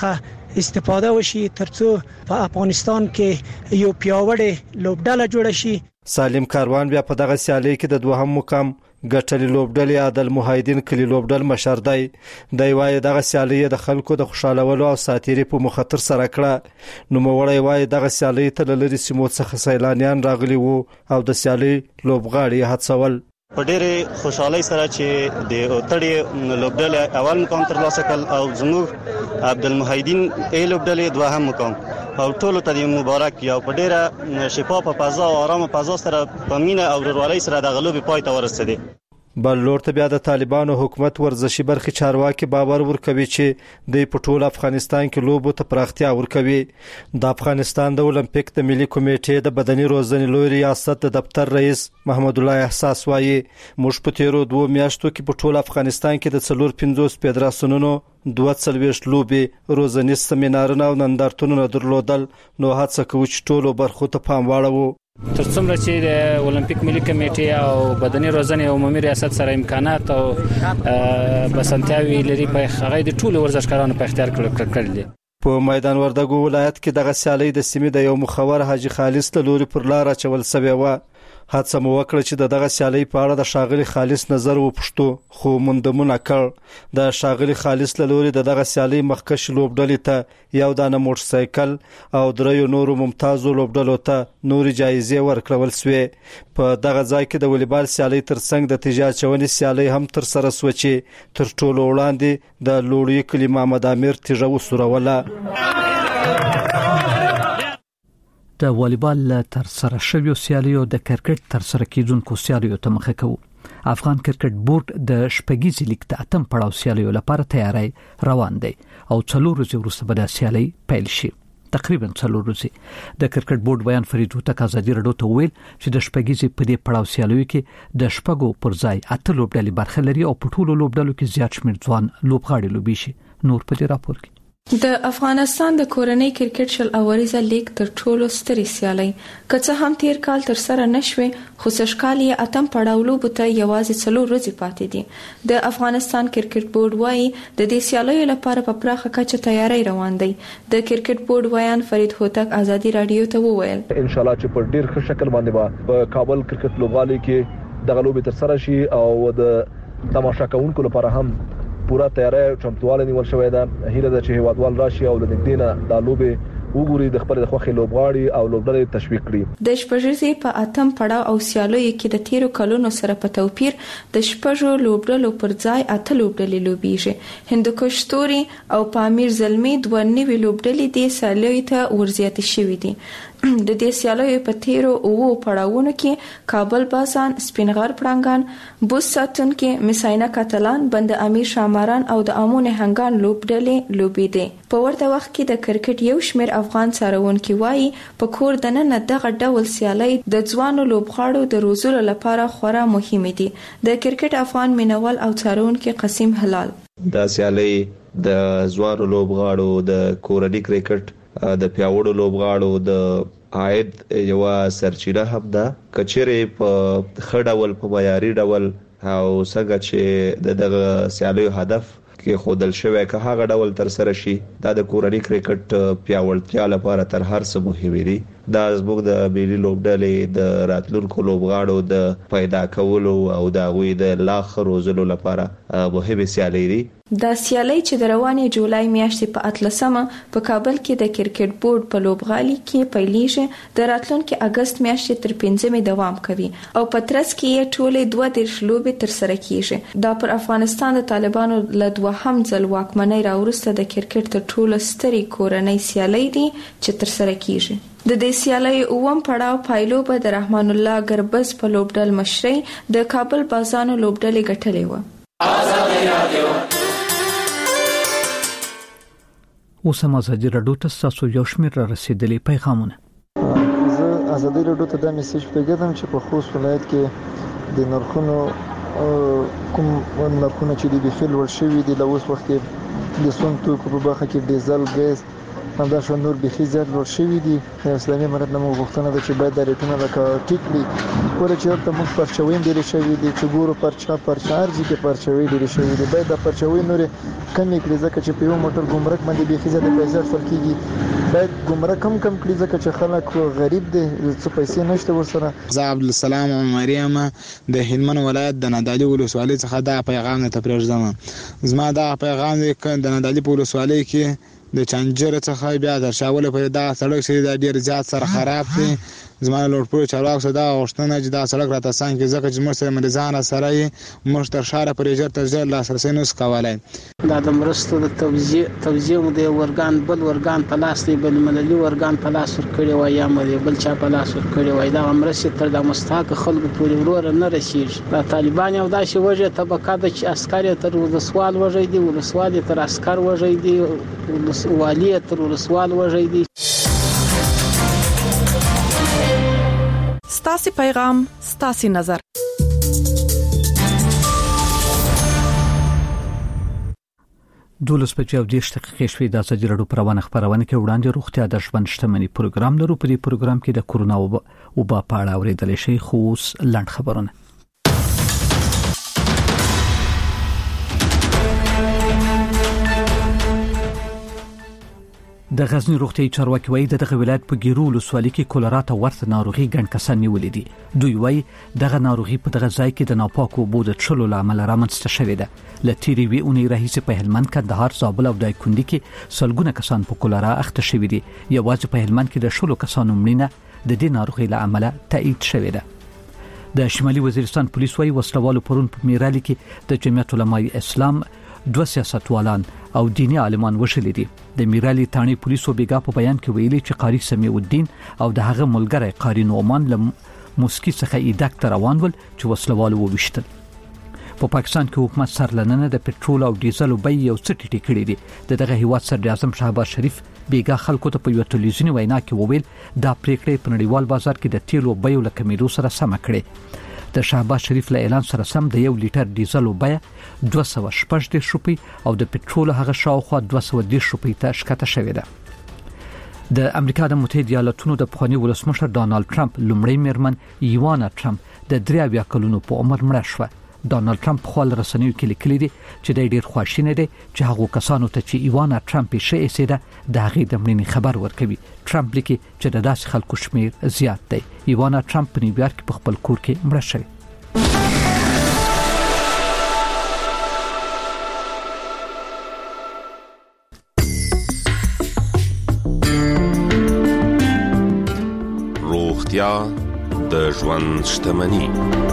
استفاده وشي ترڅو په افغانستان کې یو پیاوړی لوبډله جوړ شي. سالم کاروان بیا په دغه سیالي کې د دوهم مقام ګټلې لوبډلې عادل موحدین کلی لوبډل مشر دی. دی وايي دغه سیالي د خلکو د خوشالولو او ساتيري په مخاطر سره کړه. نو موړی وايي دغه سیالي ته لری سیمو څخه سیلانیان راغلي وو او د سیالي لوبغاړي هڅول. په ډېرې خوشحالۍ سره چې د اوتړې لوبډلې اول مقام ترلاسه کړ او زموږ عبدالمحیدین ای لوبډلې دوهم مقام او ټولو ته مبارک یا په ډېره شفافه فضا او آرامه فضا سره په مینه او ورورولۍ سره د غلوبې پای ته ورسېدې. بل لور ته بیا د طالبانو حکومت ورزشي برخې چارواکي باور ورکوي چې د پټول افغانستان کې لوبو ته پراختیا ورکوي. د افغانستان د اولمپیک د ملي کمیټې د بدني روزنې لوی ریاست د دفتر رئیس محمد الله احساس وايي موږ په تیرو دوه میاشتو کې په ټول افغانستان کې د څلور پنځوس فدراسیونونو دوه څلوېښت لوبې روزنیز سیمینارونه او نندارتونونه درلودل. نو هڅه کوي چې ټولو برخو ته پام واړوو. تر څومره چې د اولمپیک ملي کمیټې او بدني روزنې عمومي ریاست سره امکانات او بسنتیاوي لري په هغه د ټولو ورزشکارانو په اختیار کړل دي. په میدان وردګو ولایت کې دغه سیالي د سیمې د یو مخور حاجی خالص له لوري پر لار اچول شوی و. هڅه مو وکړه چې دغه سیالي په اړه د شاغلي خالص نظر وپوښتو خو مندمونه کړ. د شاغلي خالص له لوري دغه سیالي مخکش لوبډلې ته یو دانه موټر سایکل او دریو نورو ممتازو لوبډلو ته نوري جایزې ورکړل شوې. په دغه ځای کې د والیبال سیالي ترڅنګ د تجارت چونې سیالي هم تر سره شوه چې تر ټولو وړاندې د لوړی کلی محمد امیر تیژه وسوروله. د والیبال تر سره شویو سیالیو د کرکټ تر سره کیدونکو سیالیو ته مخه کوي. افغان کرکټ بورډ د شپږیزې لیګ د اتم پړاو سیالیو لپاره تیاری روان دی او څلور ورځې وروسته به د سیالي پیل شي. تقریبا څلور ورځې. د کرکټ بورډ بیان فرید هوتک ازادي رادیو ته ویل چې د شپږیزې په دې پړاو سیالیو کې د شپږو پر ځای اته لوبډلې برخه لري او په ټولو لوبډلو کې زیات شمېر ځوان لوبغاړي لوبي شي. نور په دې راپور کې د افغانستان د کورنۍ کرکټ شل اوریزه لیګ تر ټولو ستري سیالي کڅه هم تیر کال تر سره نشوي خو سشکالي اتم پړاو لوبو ته یوازې څلور ورځې پاتې دي. د افغانستان کرکټ بورډ وايي د دې سیالیو لپاره په پراخه کچه تیاری روان دی. د کرکټ بورډ ویان فرید هوتک ازادي رادیو ته وویل ان شاء الله چې په ډیر ښه شکل باندې په کابل کرکټ لوبغالي کې د غلوبې تر سره شي او د تماشا کوونکو لپاره هم پورا تیاری چمتواله نیول شوې ده. هیله ده چې هیوادوال راشي او د نږدې نه د لوبې وګوري د خپل د خوخي لوبغاړي او لوبډلې تشویق کړي. د شپږیزې په اتم پړاو او سیالیو کې د تیرو کلونو سره په توپیر د شپږو لوبډلو پر ځای اته لوبډلې لوبيږي. هندوکش ستوري او پامیر زلمی دوه نوي لوبډلې د سیالیو ته ورزيات شوې دي. د دې سیالیو په تیرو او پړاوونو کې کابل بازان، سپینغر پړنګان، بوس ساتون کې مساینه کاتلان، بند امیر شاماران او د امون هنګان لوبډلې لوبي دي. په ورته وخت کې د کرکټ یو شمېر افغان څارونکي وایي په کور دننه دغه ډول سیالي د ځوانو لوبغاړو د روزلو لپاره خورا مهمه دي. د کرکټ افغان مینوال او څارونکي قسیم هلال دا سیالي د ځوانو لوبغاړو د کورنۍ کرکټ د پیاوړو لوبغاړو د عاید یو سرچینه هم ده. کچېره په خډاول په معیاري ډول او څنګه چې دغه سیالیو هدف کې خودل شوی که هغه ډول تر سره شي دا د کورنۍ کرکټ پیاوړتیا لپاره تر هر څه مهم دی. دا زموږ د ملي لوبډلې د راتلونکو لوبغاړو د پیدا کولو او د غوي د لاخ روزلو لپاره مهمه سیالي دي. دا سیالي چې د روانې جولای میاشتې په اتلسمه په کابل کې د کرکټ بورډ په لوبغالي کې پیلېږي د راتلونکي اگست میاشتې تر پنځمې دوام کوي او په ترڅ کې یې ټولې دوه دیرش لوبې تر سره کیږي. دا پر افغانستان د طالبانو له دوهم ځل واکمنۍ راوروسته د کرکټ تر ټولو ستري کورنۍ سیالي دي چې تر سره کیږي. د دې سیالۍ اووم پړاو پایلو به د رحمان الله ګربز په لوبډل مشرۍ د کابل بازانو لوبډلې ګټلې و. اوس هم ازادي رادیو ته تاسو یو شمېر را رسیدلی پیغامونه. زه ازادي رادیو ته د میسج پیغام چې په خوست ولایت کې د نرخونو کوم نرخونه چې د بخیل ور شوی دي له اوس وخت د سون توکو په برخه کې ډیزل، ګیس همدا شو نور بخي زر ور شوی دي اسلامي امارت نمو غوښتنه ده چې باید د ریټونه لکه ټیکلي ور چې ته موږ پرچوین ډیر شوی دي چې ګورو پرچا پرچارجي کې پرچوي ډیر شوی دي باید د پرچوي نور کمی کړي ځکه چې په یو موټر ګمرک باندې بخي زر د پیسې فرقيږي باید ګمرک کم کم کړي ځکه چې خلک غریب دي څه پیسې نشته ورسره. زه عبد السلام مریم د هلمند ولایت د نادعلي ولسوالۍ څخه دا پیغام ته پرېږدم. زما دا پیغام د نادعلي په ولسوالۍ کې د چنجر څخه بیا د شاوله په دا سړک چې دا ډیر زیات سره خراب دي. زما لوړپوړ چارواکو صدا غوښتنه چې دا سړک راته سان کې ځکه چې موږ سره مریضان سره یې موږ تر شاره پرې ژر تر ژر لاسرسي نوس کولای. دا د مرستو د توزیع توزیع د ورګان بل ورګان په لاس دی بل ملي ورګان په لاس ور کړی وای یا مې بل چا په لاس ور کړی وای دا مرستې تر د مستحق خلکو پورې ورور نه رسیږي. دا طالبان یو داسې وجه طبقه د چې عسكر تر ولسوال وژي دي ولسوال تر عسكر وژي دي ولسوالي تر ولسوال وژي دي. ستاسي پیغام ستاسي نظر. دولس بجې او دېرش دقیقې شوې د ازادي راډیو پروانه خبرونه کې وړاندې روغتیا د ژوند شتمنۍ پروګرام لرو. په دې پروګرام کې د کورونا وبا په اړه اورېدل شي خو لاند خبرونه. د غزنی روغتي چارواکي وایي دغه ولایت په ګیرو ولسوالۍ کې کولرا ته ورته ناروغي ګڼ کسان نیولې دي. دوی وایي دغه ناروغي په دغه ځای کې د ناپاکو اوبو د څښلو لامل رامنځته شوې ده. له تیرې وی اونۍ راهیسې په هلمند، کندهار، زابل او دایکنډي کې سلګونه کسان په کولرا اخته شوي دي. یوازې په هلمند کې د شلو کسانو مړینه د دې ناروغي له امله تایید شوې ده. د شمالي وزیرستان پولیس وایي وسلوالو پرون په میرالي کې د جمعیت علماء اسلام دوه سیاستوالان او دینی عالمان وشلې دي. د میرالي تانی پولیسو بیګا په بیان کې ویلي چې قاری سمیع الدین او د هغه ملګری قاری نومان له موسکی څخه ایدک تر روان ول چې وسلوالو وویشتل. په پا پاکستان کې حکومت سرلننه د پټرول او ډیزل بیې یو څه ټیټې کړې دي. د دغه هیواد صدر اعظم شهباز شریف بیګا خلکو ته په یو تلویزیونی وینا کې وویل دا پریکړه په نړیوال بازار کې د تیلو بیو له کمیدو سره سم کړي. د شهباز شریف له اعلان سره سم د یو لیټر ډیزل بیه دوه سوه شپږ دېرش روپۍ او د پټرول هغه شاوخوا دوه سوه دېرش روپۍ ته ښکته شوې ده. د امریکا د متحده ایالاتونو د پخواني ولسمشر ډانلډ ټرمپ لومړی میرمن ایوانا ټرمپ د درې اویا کلونو په عمر مړه شوه. ډانلډ ټرمپ په خپل رسنیو کې لیکلي دي چې د ډیر خواشینی دی چې هغه کسانو ته چې ایوانا ټرمپ یې شې ایسیده د هغې د مړینې خبر ورکوي. ټرمپ لیکي چې د داسې خلکو شمیر زیات دی. ایوانا ټرمپ په نیویارک کې په خپل کور کې مړه شوه. روغتیا د ژوند شتمنۍ.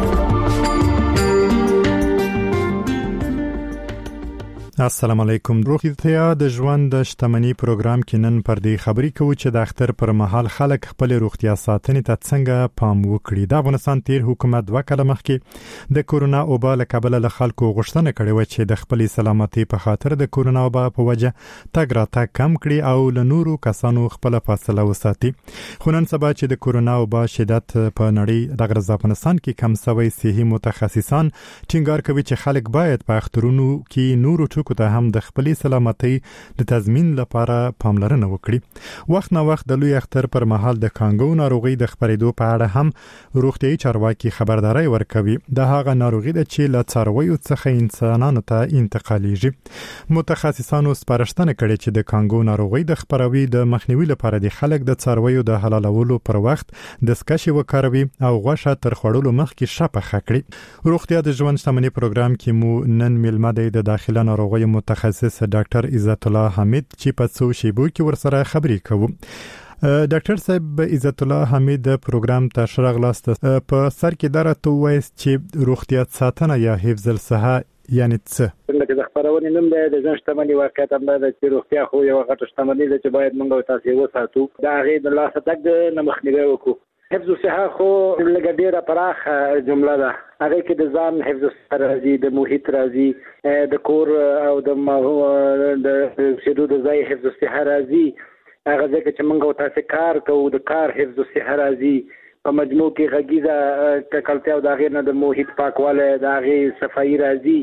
السلام علیکم. روغتیا د ژوند د شتمنۍ پروګرام کې نن پر دې خبرې کوو چې د اختر پر مهال خلک خپل روغتیا ساتنې ته څنګه پام وکړي. د افغانستان تیر حکومت دوه کاله مخکې د کورونا وبا له کبله له خلکو غوښتنه کړې و چې د خپل سلامتۍ په خاطر د کورونا وبا په وجه تګ راتګ کم کړي او له نورو کسانو خپل فاصله وساتي. خو نن سبا چې د کورونا وبا شدت په نړۍ د غرض افغانستان کې کم شوی، صحي متخصصان ټینګار کوي چې خلک باید په اخترونو کې نورو ټکو ته هم د خپل سلامتۍ د تضمین لپاره پاملرنه وکړي. وخت نه وخت د لوی اختر پر مهال د کانګو ناروغي د خپرېدو په اړه هم روغتيایي چارواکي خبرداري ورکوي. د هغه ناروغي د چې له څارویو څخه انسانانو ته انتقالېږي. متخصصانو سپارښتنه کړې چې د کانګو ناروغي د خپروي د مخنیوي لپاره د خلک د څارویو د حلالولو پر وخت دستکشې وکاروي او غوښه تر خوړلو مخکې شپه کړي. روغتیا د ژوند شتمنۍ پروګرام کې مو نن ملمه د داخله ناروغي متخصص ډاکټر عزت الله حمید چې په څو شیبو کې ورسره خبرې کوو. ډاکټر صاحب عزت الله حمید د پروګرام ته شرغلاست په سر کې درته وایي چې روغتیا ساتنه یا حفظ الصحه یعنی څه؟ څنګه د خبرونې نوم دی د ژوند شتمنۍ واقعیت هم دا چې روغتیا خو یو غټه شتمنۍ ده چې باید موږ تاسو وساتو. دا هغه د لاس تک نه مخنیوي وکړو. حفظ الصحه خو لږ ډیره پراخه جمله ده. هغه کې د ځان حفظ الصحه راځي، د محیط راځي، د کور او د د شیدو د ځای حفظ الصحه راځي. هغه ځکه چې موږ تاسو کار کوو د کار حفظ الصحه راځي. په مجموع کې غږیزه ککړتیا او د هغې نه د محیط پاکوالی د هغې صفایي راځي.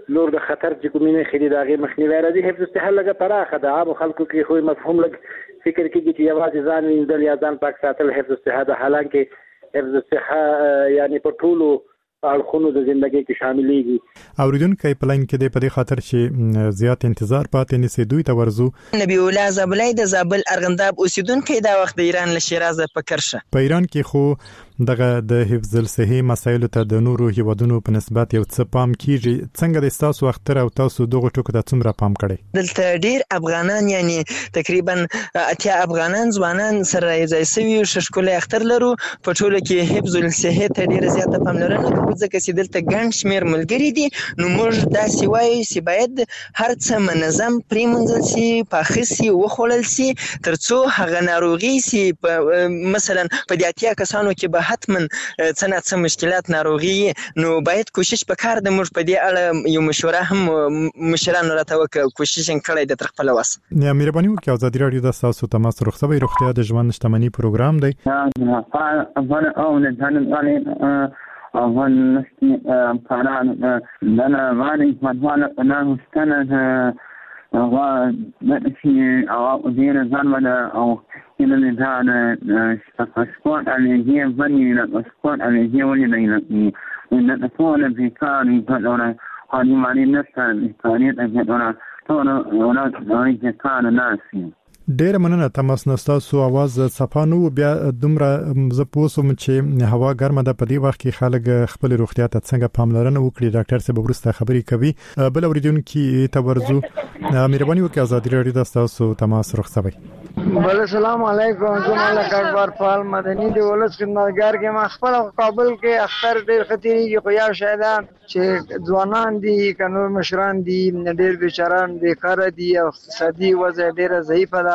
نور د خطر چې کومې خېدي د هغې مخنیوی راځي. حفظ الصحه لږه پراخه ده، عامو خلکو کې خو مفهوم لږ فکر کېږي چې یوازې ځان وینځل یا ځان پاک ساتل حفظ الصحه ده، حالانکه حفظ الصحه یعنی په ټولو اړخونو د ژوندۍ کې شاملېږي. اوریدونکو په لاین کې د په دې خاطر چې زیات انتظار پاتې نسی دوی ته ورزو. نبی الله زبلای د زابل ارغنداب اوسیدونکو دا وخت د ایران له شیراز په کرشه. په ایران کې خو دغه د حفظ الصحه مسایلو ته د نورو هیوادونو په نسبت یو څه پام کیږي. څنګه د تاسو وختره او تاسو دغه ټکو ته څومره پام کړی؟ دلته ډیر افغانان یعنی تقریبا اتیا افغانان ځوانان سره یې سوي ششکولې اختر لرو. په ټولو کې حفظ الصحه ته ډیر زیاته پاملرنه کوي ځکه چې دلته ګڼ شمیر ملګري دي. نو موږ داسې وایو چې باید هر څه منظم پریمنځل شي، پاخه شي، وخوړل شي، ترڅو هغه ناروغي شي مثلا په دې اتیا کسانو کې حتما څه نه څه مشکلات ناروغي. نو باید کوشش وکړ د موږ په دې اړه یو مشوره هم مشرانو راته وکړ، کوشش کړی د تر خپل وس. یا مهرباني وکړئ ازادي رادیو د تاسو تماس رخصوي روغتیا د ژوند شتمنۍ پروګرام دی. افغان او نن افغان نشي قران لنا ماني مدوانه انا مستند هو نشي او دير زمانه او إلى الإنسان سبورت عليه بني سبورت عليه ولي إن نكون في كان يقولون هذه معنى نفسها إمكانية أجدنا تونا ولا نريد كان ناسي. ډیر مننه تاسو نستاسو आवाज صفانو بیا دومره ز پوسوم چې هوا ګرمه ده په دې وخت کې خلک خپل روغتیا ته څنګه پاملرنه وکړي. ډاکټر صاحب ورسته خبرې کوي. بل اوریدونکو تورزو مهرباني وکړئ ازادي رادیو د تاسو تماس رخصوي. بل السلام علیکم. زه ملک اکبر فال مدني دی ولس خدمتګار کې ما خپل کابل کې اختر ډیر خطرېږي خو یا شهدان چې ځوانان دي کنور مشران دي ډیر بیچاران دي کار دي او اقتصادي وضع ډیره ضعیفه ده.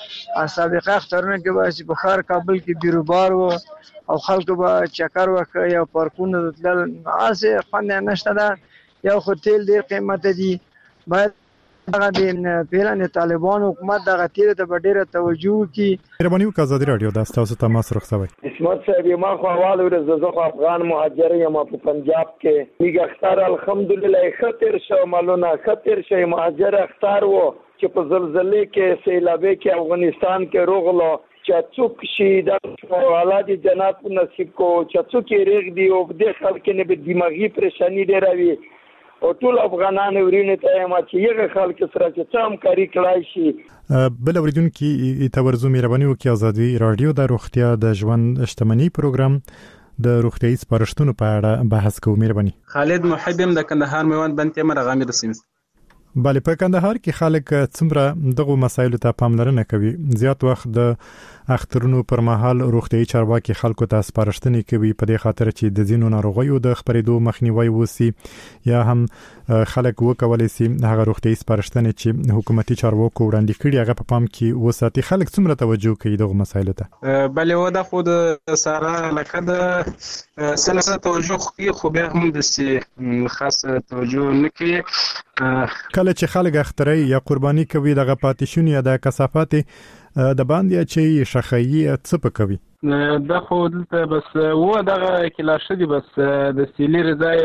سابقه اخترونه کې به په ښار کابل کې بیروبار وو او خلکو به چکر وکړ یا پارکونه تلل اسه خوند نشته ده. یو خو تیل ډیر قیمت دي. باید هغه د پیران طالبان حکومت دغه تیر ته ډیره توجه وکړي. مهرباني وکړئ ازادي رادیو د تاسو تماس رخصوي. اسمت صاحب ما خو حواله ورځ زه افغان مهاجر یم په پنجاب کې میګ اختر الحمدلله خطر شو مالونه خطر شي مهاجر اختر وو چې په زلزلې کې سیلابې کې افغانستان کې روغلو چې څوک شي د ولادي جنات نصیب کو چې څوک ریغ دی او د خلک نه به دماغي پریشانی ډیروي او ټول افغانان ورینه ته ما چې یو خلک سره چې څام کاری کړای شي. بل اوریدونکو تورزو مهرباني وکړئ ازادي رادیو د روغتیا د ژوند شتمنۍ پروګرام د روغتیايي سپارښتنو په اړه بحث کوو. مهرباني. خالد محبم د کندهار میوند بند تیمه رغامي رسیم. بله په کندهار کې خلک څومره دغه مسایلو ته پاملرنه کوي؟ زیات وخت د اخترونو پر مهال روغتیايي چارواکي خلکو ته سپارښتنې کوي په دې خاطر چې د ځینو ناروغیو د خپرېدو مخنیوي وسی یا هم خلک وکولای شي هغه روغتیايي سپارښتنې چې حکومتي چارواکو وړاندې کړي هغه په پام کې وساتي. خلک څومره توجه کوي دغه مسایلو ته؟ بله و دا خو د سارا لکه د سلسله توجه کوي خو بیا هم د خاص توجه نه کوي. کله چې خلک اخترای یا قرباني کوي دغه پاتې شونی د کثافات د باندې چې شخایي څه پکوي؟ دا خو دلته بس و دغه کلاشه دي بس د سیلی رضای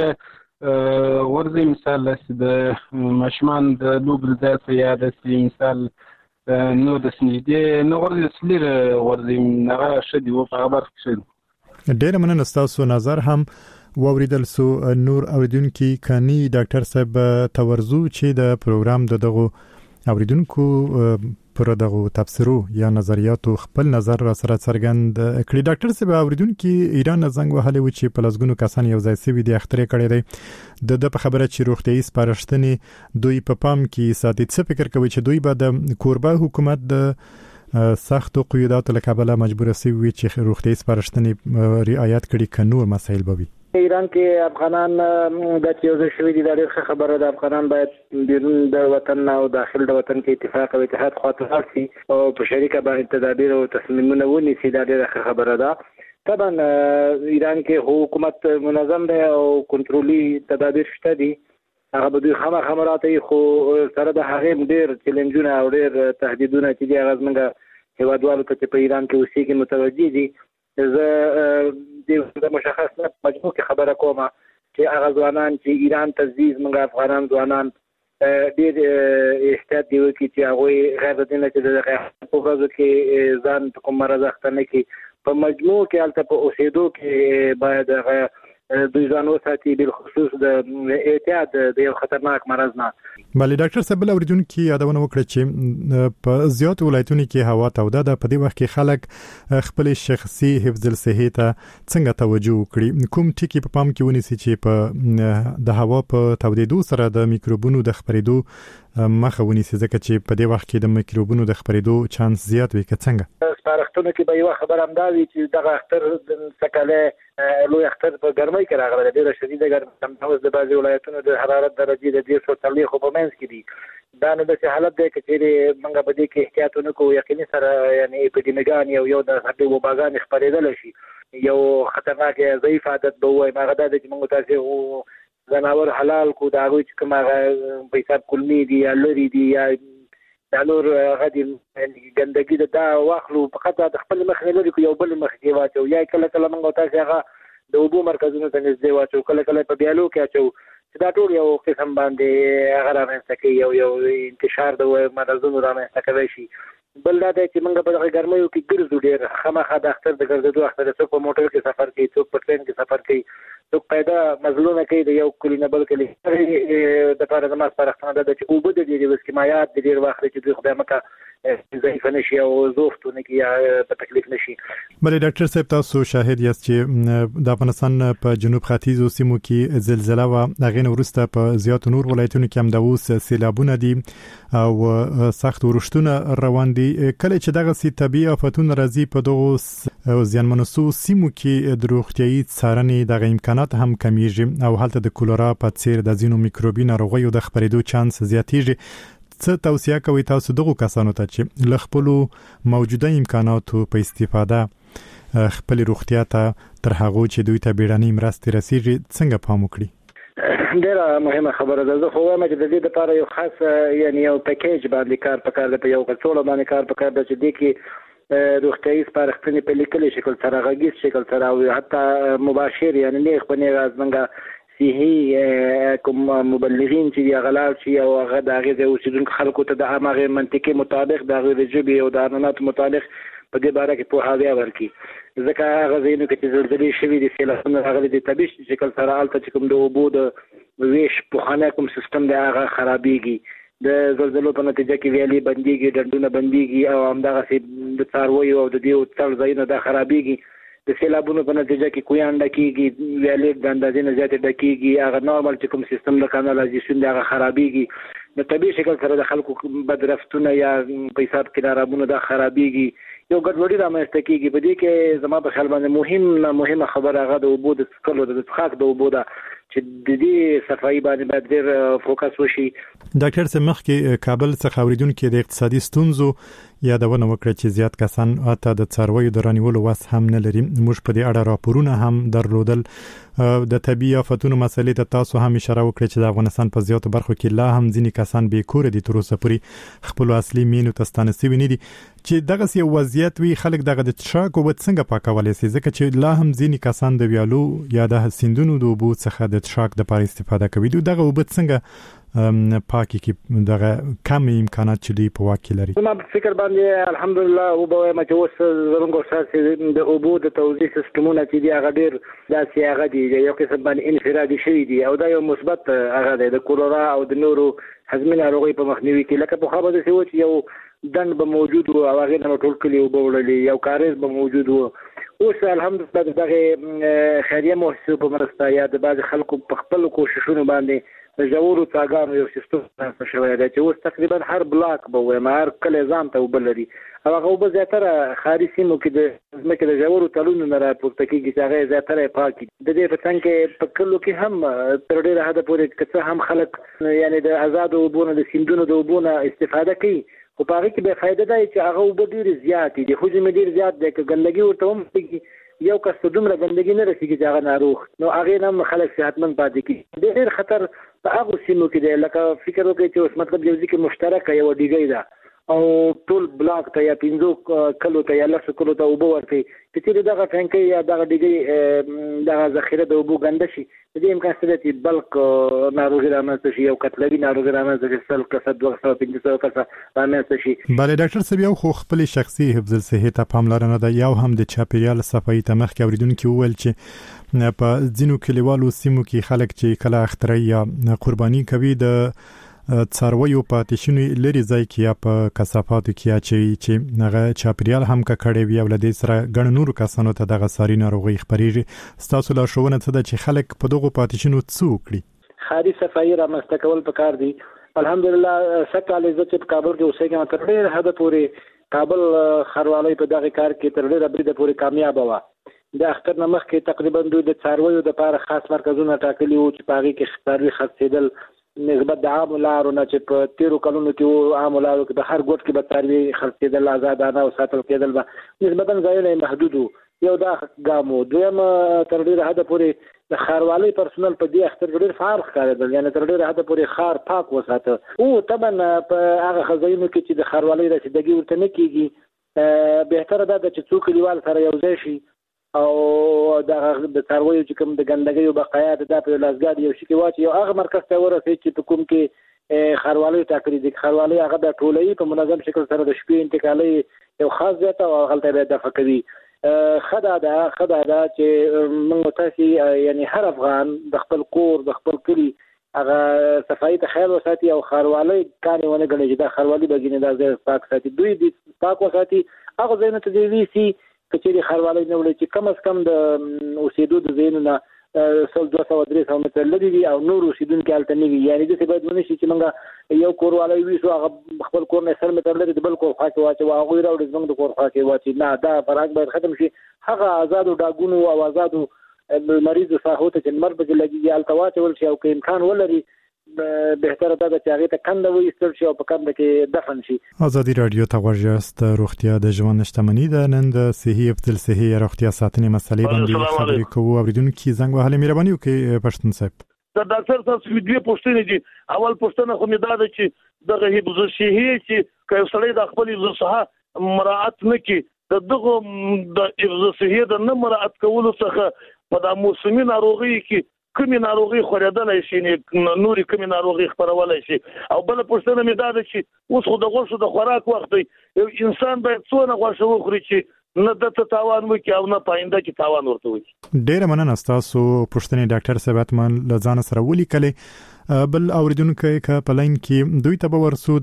ورزي مثال د مشمان د لوب رضای یا د سی مثال نو د سنیدې نو ورزي سیلی ورزي هغه شدي و په خبر شد. ډیر مننه تاسو نظر هم ووریدل سو. نور اوریدونکو کانی ډاکټر صاحب تورزو چې د پروګرام د دغه اوریدونکو پر دغه تفسیرو یا نظریاتو خپل نظر را سره څرګند کړي. ډاکټر صاحب اوریدونکو ایران زنګ وهلي و چې په لسګونو کسان یو ځای سوي دي اختر کړي دي د په خبره چې روغتيايي سپارښتنې دوی په پام کې ساتي. څه فکر کوي چې دوی به د کوربه حکومت د سختو قیوداتو له کبله مجبور سوي چې روغتيايي سپارښتنې رعایت کړي که نور مسایل به وي؟ ایران کې افغانان د چیرې شوی دي د ډېر خبره د افغانان باید بیرون د وطن او داخل د وطن کې اتفاق او اتحاد خاطر راشي او په شریکه باندې تدابیر او تصمیمونه ونیسي. دا ډېر خبره ده. طبعا ایران کې حکومت منظم دی او کنټرولي تدابیر شته دي. هغه به دوی خامخا مراته خو سره د هغې ډېر چیلنجونه او ډېر تهدیدونه چې دي هغه زموږ هیوادوالو ته په ایران کې اوسېږي متوجه دي. زه د مشخص نه مجموع کې خبره کوم چې هغه ځوانان چې ایران ته ځي زموږ افغانان ځوانان ډېر احتیاط دی وکړي چې هغوی غیر د دې نه چې د په ورځو کې ځان په کوم مرض اخته نه کړي. په مجموع کې هلته په اوسېدو کې باید هغه دوی ځان وساتي، بالخصوص د احتیاط د یو خطرناک مرض نه. بله ډاکټر صاحب، بل اوریدونکي یادونه وکړه چې په زیاتو ولایتونو کې هوا توده ده. په دې وخت کې خلک خپل شخصي حفظ الصحې ته څنګه توجه وکړي؟ کوم ټکي په پام کې ونیسي چې په د هوا په تودېدو سره د میکروبونو د خپرېدو مخه ونیسي، ځکه چې په دې وخت کې د میکروبونو د خپرېدو چانس زیات وي که څنګه؟ سپارښتنه کې به یو خبر همدا وي چې دغه اختر سکاله لوی اختر په ګرمۍ کې راغله، ډېره شدیده ګرمي. اوس د بعضې ولایتونو د حرارت درجې د دېرش او څلوېښتو په منځ کې دي. دا نو داسې حالت دی که چېرې موږ په دې کې احتیاط ونه کوو، یقیني سره یعنې اپیډیمیګانې او یو د هغې وباګانې خپرېدلی شي. یو خطرناک ضعیف عادت به ووایم هغه دا دی چې موږ تاسې ځناور حلال کړو، د هغوی چې کوم هغه په حساب کلمې دي یا لرې دي یا دا نور هغه دي ګندګي د دا واخلو، فقط د خپل مخ نه لري یو بل مخ کې واچو، یا کله کله موږ تاسو هغه د اوبو مرکزونو ته نږدې واچو، کله کله په بیالو کې اچو، چې دا ټول یو قسم باندې هغه رامنځته کوي، یو یو انتشار د مرضونو رامنځته کوي شي. بل دا دی چې موږ په دغه ګرمیو کې ګرځو ډېر، خامخا د اختر د ګرځېدو اختر څوک په موټر کې سفر کوي، څوک په ټرین کې سفر کوي، څوک پیدا مزلونه کوي د یو کلي نه بل کلي. دپاره زما سپارښتنه دا ده چې اوبه د ډېرې وڅکي، مایعات د ډېر واخلي چې دوی خدای مکه ضعیفه نه شي او زوفت ونه کړي یا په تکلیف نه شي. بلې ډاکټر صاحب، تاسو شاهد یاست چې د افغانستان په جنوب ختیځو سیمو کې زلزله و، هغې نه وروسته په زیاتو نور ولایتونو کې هم د اوس سیلابونه دي او سخت ورښتونه روان دي. کله چې دغه طبیعي آفتونه راځي په دغو زیانمنو سیمو کې د روغتیايي څارنې دغه امکانات هم کمیږي او هلته د کولرا په څیر د ځینو میکروبي ناروغیو د خپرېدو چانس زیاتېږي. څه توصیه کوي تاسو دغو کسانو ته چې له خپلو موجوده امکاناتو په استفاده خپل روغتیا ته تر هغه چې دوی ته بیړنۍ مرستې رسیږي څنګه پام وکړي؟ ډېره مهمه خبره ده. زه خو وایم چې د دې لپاره یو خاص یعنی یو پیکیج باندې کار پکار دی، په یو کڅوړه باندې کار پکار دی چې دې کې روغتیايي سپارښتنې په لیکلي شکل سره، غږیز شکل سره او حتی مباشر یعنی نیغ په نیغ از موږ صحي کوم مبلغین چې هغه لاړ شي او هغه د هغې ځای اوسېدونکو خلکو ته د هماغې منطقې مطابق د هغوی د ژبې او د عنعناتو مطابق په دې باره کې پوهاوی ورکړي. ځکه هغه ځایونو کې چې زلزلې شوي دي، سیلابونه راغلي دي، طبیعي شکل سره هلته چې کوم د اوبو د ویش پخوانی کوم سیستم دی هغه خرابېږي. د زلزلو په نتیجه کې ویالې بندېږي، ډنډونه بندېږي او همدغسې د څارویو او د دې څړ ځایونه دا خرابېږي. د سیلابونو په نتیجه کې کویان ډکېږي، ویالې د اندازې نه زیاتې ډکېږي، هغه نارمل چې کوم سیستم د کانالایزیشن دی هغه خرابېږي. د طبیعي شکل سره د خلکو بد رفتونه یا په حساب کې نارامونه دا خرابېږي، یو ګډوډي رامنځته کېږي. په دې کې زما په خیال باندې مهم مهمه خبره هغه د اوبو د څښلو د څښاک د اوبو ده چې د دې صفایي باندې باید ډېر فوکس وشي. ډاکټر صاحب، مخکې کابل څخه اوریدونکي د اقتصادي ستونزو یادونه وکړه چې زیات کسان اته د څارویو د رانیولو وس هم نه لري. موږ په دې اړه راپورونه هم درلودل. د طبيعي آفتونو مسلې ته تاسو هم اشاره وکړه چې د افغانستان په زیاتو برخو کې لا هم ځینې کسان بې کوره دي، تر اوسه پورې خپل اصلي مینو ته ستانه شوي نه دي. چې دغه یو وضعیت وي، خلک دغه د څښاک اوبه څنګه پاکولی شي؟ ځکه چې لا هم ځینې کسان د ویالو یا د سیندونو د اوبو څخه د څښاک دپاره استفاده کوي. دوی دغه اوبه څنګه پاکي کې دغه کم امکانات چې دوی په واک کې لري؟ زما په فکر باندې الحمدلله اوبه وایم چې اوس زموږ اساسي د اوبو د توزیع سیستمونه چې دي هغه ډېر داسې هغه دي یو قسم باندې انفرادي شوي دي او دا یو مثبت هغه دی د کولرا او د نورو هضمي ناروغیو په مخنیوي کې. لکه پخوا به داسې و چې یو ډنډ به موجود و او هغې نه به ټول کلي اوبه وړلې، یو کاریز به موجود و. اوس الحمدلله د دغې خیریه مؤسسو په مرسته یا د بعضې خلکو په خپلو کوششونو باندې د ژورو څاګانو یو سیستم رامنځته شوی دی چې اوس تقریبا هر بلاک به ووایم هر کلی ځان ته اوبه لري او هغه اوبه زیاتره ښاري سیمو کې د ځمکې د ژورو تالونو نه راپورته کېږي چې هغه یې زیاتره یې پاکي. د دې په څنګ کې په کلو کې هم تر ډېره حده پورې که څه هم خلک یعنې د ازادو اوبو نه د سیندونو د اوبو نه استفاده کوي، خو په هغې کې به فایده دا چې هغه اوبه ډېرې زیاتې دي، حجم یې ډېر زیات دی. که ګندګي ورته ومسېږي یو کس ته دومره ګندګي نه رسېږي چې هغه ناروغ، نو هغې نه هم خلک صحتمند پاتې کېږي. ډېر خطر په هغو سیمو کې دی، لکه فکر وکړئ چې اوس مطلب یو ځای کې مشترکه یوه ډیګۍ ده او ټول بلاک ته یا پنځو کلو ته یا لس کلو ته اوبه ورکړي چې دغه ټانکي یا دغه ډیګي دغه ذخیره د اوبو ګنده شي د دې امکان شته چې بلک ناروغي رامنځته شي او کتلوي ناروغي رامنځته شي سل کسه دوه سوه پنځه سوه کسه رامنځته شي. بله ډاکټر صاحب یو خو خپل شخصي حفظ الصحه ته پاملرنه ده یو هم د چاپیریال صفایي ته مخکې اوریدونکو وویل چې په ځینو کلیوالو سیمو کې خلک چې کله اخترای یا قرباني کوي د څارویو پاتېشونی لري ځای کې یا په کثافاتو کې اچي چې هغه چاپیریال هم ککړې وي او له دې سره ګڼ نور کسانو ته دغه ساري ناروغي خبرېږي. ستاسو لارښوونه څه ده چې خلک په دغه پاتېشونو څه وکړي؟ خاري صفایي رامنځته کول پکار دي. الحمدلله سکه لزه چې په کابل کې اوسېږم تر ډېر حد پورې کابل خروالۍ په دغه کار کې تر ډېره بریده پورې کامیاب وه. د اختر نه مخکې تقریبا دوی د څارویو دپاره خاص مرکزونه ټاکلي وو چې په هغې کې څاروي خرڅېدل نسبت د عامو لارو نه چې په تیرو کلونو کې عامو لارو کې د هر ګوټ کې به څاروي خرڅېدل ازادانه او ساتل کېدل به نسبتا ځایونه محدود وو. یو دا ګام وو. دویم تر ډېره حده پورې د ښاروالۍ پرسونل په دې اختر کې ډېر فعال ښکارېدل یعنې تر ډېره حده پورې ښار پاک وساته. او طبعا په هغه ځایونو کې چې د ښاروالۍ رسیدګي ورته نه کېږي بهتره ده چې څو کلیوال سره یو ځای شي او دغه د څارویو چې کوم د ګندګۍ او بقایات د په لاسګاد یو شي کې واچي یو هغه مرکز ته ورسېږي چې په کوم کې ښاروالۍ ټاکلي دي. ښاروالۍ هغه د ټولوي په منظم شکل سره د شپې انتقالي یو خاص ځای ته او هلته به دفع کوي. ښه دا ده ښه دا ده چې موږ تاسې یعنې هر افغان د خپل کور د خپل کلي هغه صفایي ته خیال وساتي او ښاروالۍ کانې ونه ګڼي چې دا ښاروالي به ګینې دا ځای پاک ساتي. دوی دې پاک وساتي هغه ځایونه ته دې ویسي که چېرې ښاروالۍ نه وړي چې کم از کم د اوسېدو د ځایونو نه سل دوه سوه درې سوه متره لرې وي او نور اوسېدونکي هلته نه وي. یعنې داسې باید ونه شي چې موږ یو کوروالی ویسو هغه خپل کور نه سل متره لرې د بل کور خوا کې واچوو هغوی راوړي زموږ د کور خوا کې واچوي. نه دا فرهنګ باید ختم شي. هغه آزادو ډاګونو او آزادو مریضو ساحو ته چې لمر پکې لګېږي هلته واچول شي او که امکان ولري بهتره ده چې هغې ته کنده وایستل شي او په کنده کې دفن شي. ازادي راډیو ته غوږ یاست. روغتیا د ژوند شتمني ده. نن د صحي حفظ الصحې یا روغتیا ساتنې مسلې باندې خبرې کوو. اورېدونکي زنګ وهلی مهرباني وکړئ پښتون صاحب. د ډاکټر صاحب دوه پوښتنې دي. اول پوښتنه خو مې دا ده چې دغه حفظ الصحې چې که یو سړی د خپل حفظ الصحه مراعات نه کړي د دغه د حفظ الصحې د نه مراعات کولو څخه په د موسمي ناروغۍ کې کومې ناروغي خورېدلی شي نورې کومې ناروغي خپرولی شي. او بله پوښتنه مې دا ده چې اوس خو د غوښو د خوراک وخت دی. یو انسان باید څونه غوښه وخوري چې نه دته تاوان وکړي او نه په آینده کې تاوان ورته وکړي. ډېره مننه ستاسو پوښتنې ډاکټر صاحب حتما له ځانه سره ولیکلې. بل اورېدونکی که په لاین کې دوی ته به ورسو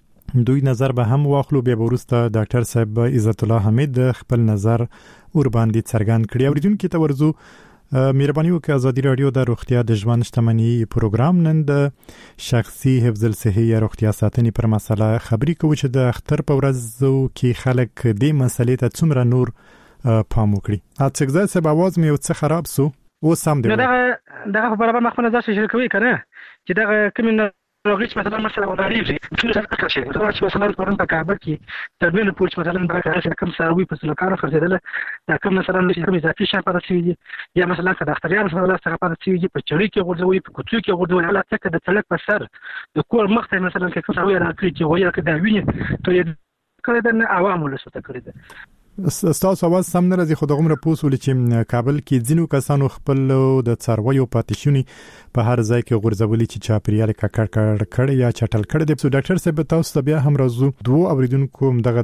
د دوی نظر به هم واخلو. بیا به وروسته ډاکټر صاحب عزت الله حمید خپل نظر ور باندې څرګند کړي. اورېدونکي ته ورزو. مهرباني وکړئ. ازادي راډیو د روغتیا د ژوند شتمني پروګرام نن د شخصي حفظ الصحې یا روغتیا ساتنې پر مسله خبرې کوو چې د اختر په ورځو کې خلک دې مسلې ته څومره نور پام وکړي. اڅکزای صاحب اواز مې یو څه خراب سو اوس هم دی. دغه دغه په برابر مخ په نظر شریکوي کنه چې دغه کوم روغیش مثلا مثلا وداريږي چې څه اکثر شي دا چې مثلا پرون په کابل کې تر بل پولیس مثلا دا کار کوم ساروي په سلکانو فرزیدل دا کوم مثلا کوم اضافي شي په رسیدي یا مثلا که د اختیار سره لاس څخه په رسیدي په چړې کې ورځوي په کوڅو کې ورځوي الله تک د تلک په سر د کور مخ ته مثلا کې کوم ساروي راکړي چې وایي چې دا ویني ته یې کړی د عوامو له څه کړی ده. ستاسو اواز سم نه راځي خو دغه مر پوسول چې کابل کې ځینو کسانو خپل د څارویو پاتېشونی په هر ځای کې غورځولي چې چاپریال ککړ کړ کړ یا چټل کړ د ډاکټر صاحب تاسو بیا هم راځو دوه اوریدونکو دغه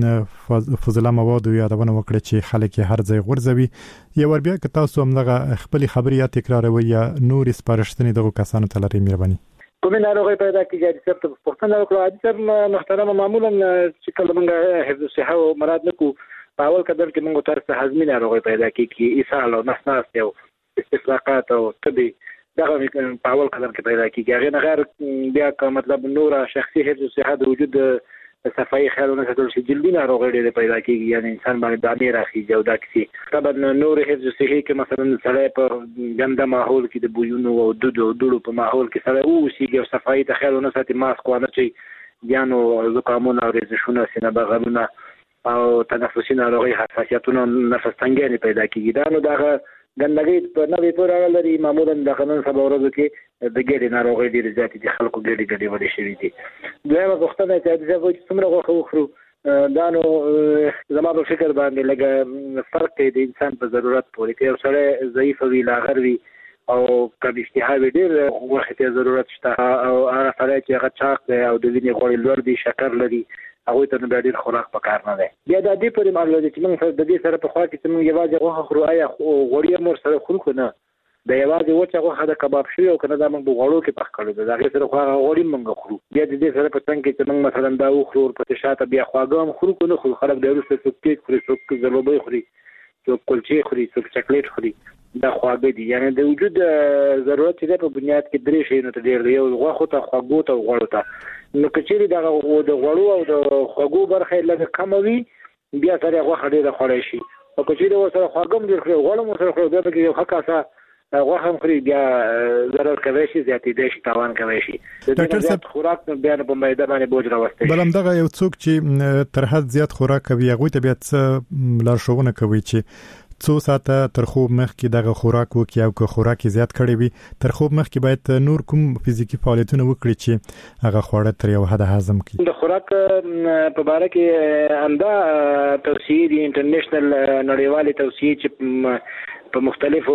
د فضله مواد یادونه وکړه چې خلک هر ځای غورځوي. یو ور بیا که تاسو هم دغه خپل خبري یا تکراروي یا نور سپارښتنې دغه کسانو ته لري مهرباني. کومې ناروغي پیدا کیږي چې څه په پښتنه وکړه چې محترم معمولا چې کله موږ حفظ الصحه او مراد نکو په اول قدم کې موږ تر څه هضمي ناروغي پیدا کیږي اسهال او نس ناس او استفراقات او تبي دغه په اول قدم کې پیدا کیږي. هغه نه غیر بیا که مطلب نور شخصي حفظ الصحه د وجود صفایي خیالونه ساتل شي جلدي ناروغي ډېرې پیدا کیږي یعنی انسان باندې دامې راخیږي او دا کیسې طبعا نور حفظ الصحه کې مثلا سړی په ګنده ماحول کې د بویونو او دودو دودو په ماحول کې سړی اوسېږي او صفایي ته خیالونه ساتي ماسک وانه چي یانو زکامونه او رزشونه سینه بغلونه او تنفسي ناروغي حساسیتونه نفس تنګي پیدا کیږي. دا نو دغه ګندګي په نوې پورې لري معمولا د قانون سبا ورځو کې د ګډي ناروغي ډېر زیات دي خلکو ګډي ګډي ولې شوي دي دویمه پوښتنه چې د زوج څومره غوښه وخورو دا نو زما په فکر باندې لګه فرق دی د انسان په ضرورت پورې کې یو سره ضعیف وي لاغر وي او کله اشتها ډېر غوښه ته ضرورت شته او هغه سره چې هغه چاق دی او د وینې غوړي لوړ دي شکر لري هغه ته نو ډېر خوراک پکار نه دی بیا د دې پورې معلومات چې موږ د دې سره په خوا کې موږ یوازې غوښه خورو آیا غوړي مور سره خورو نه د یوازې وچه غوښه د کباب شوی او کنه دا موږ په غوړو کې پخ کړو دا هغه سره خو غوړي موږ خورو بیا د دې سره په څنګه کې چې موږ مثلا دا وخورو په شاته بیا خواږه هم خورو کنه خو خلک د روسه سکیټ خوري څوک زلوبې خوري څوک کلچې خوري څوک چاکلیټ خوري دا خواږه دي یعنی د وجود ضرورت چې په بنیاد کې درې شی نه ډېر دی یو غوښه ته خواږه ته غوړو ته نو کچېری دا د غوړو او د خواږه برخه لږ کم وي بیا سره غوښه ډېر خوړای شي او کچېری ورسره خواږه ډېر خوري غوړم سره خوري بیا کې یو حقاسه غوښه هم خوري بیا ضرر کوي شي زیاتې دي شي تاوان کوي شي ډاکټر صاحب خوراک بیا په میده باندې بوج راوستي بلم دغه یو څوک چې تر حد زیات خوراک کوي هغه ته بیا څه لارښوونه کوي چې څو ساعته تر خوب مخکې دغه خوراک وکي او که خوراک زیات کړي وي تر خوب مخکې باید نور کوم فزیکی فعالیتونه وکړي چې هغه خواړه تر یو حد هضم کړي د خوراک په اړه کې انده توصیه دي انټرنیشنل نړیوالې توصیه چې په مختلفو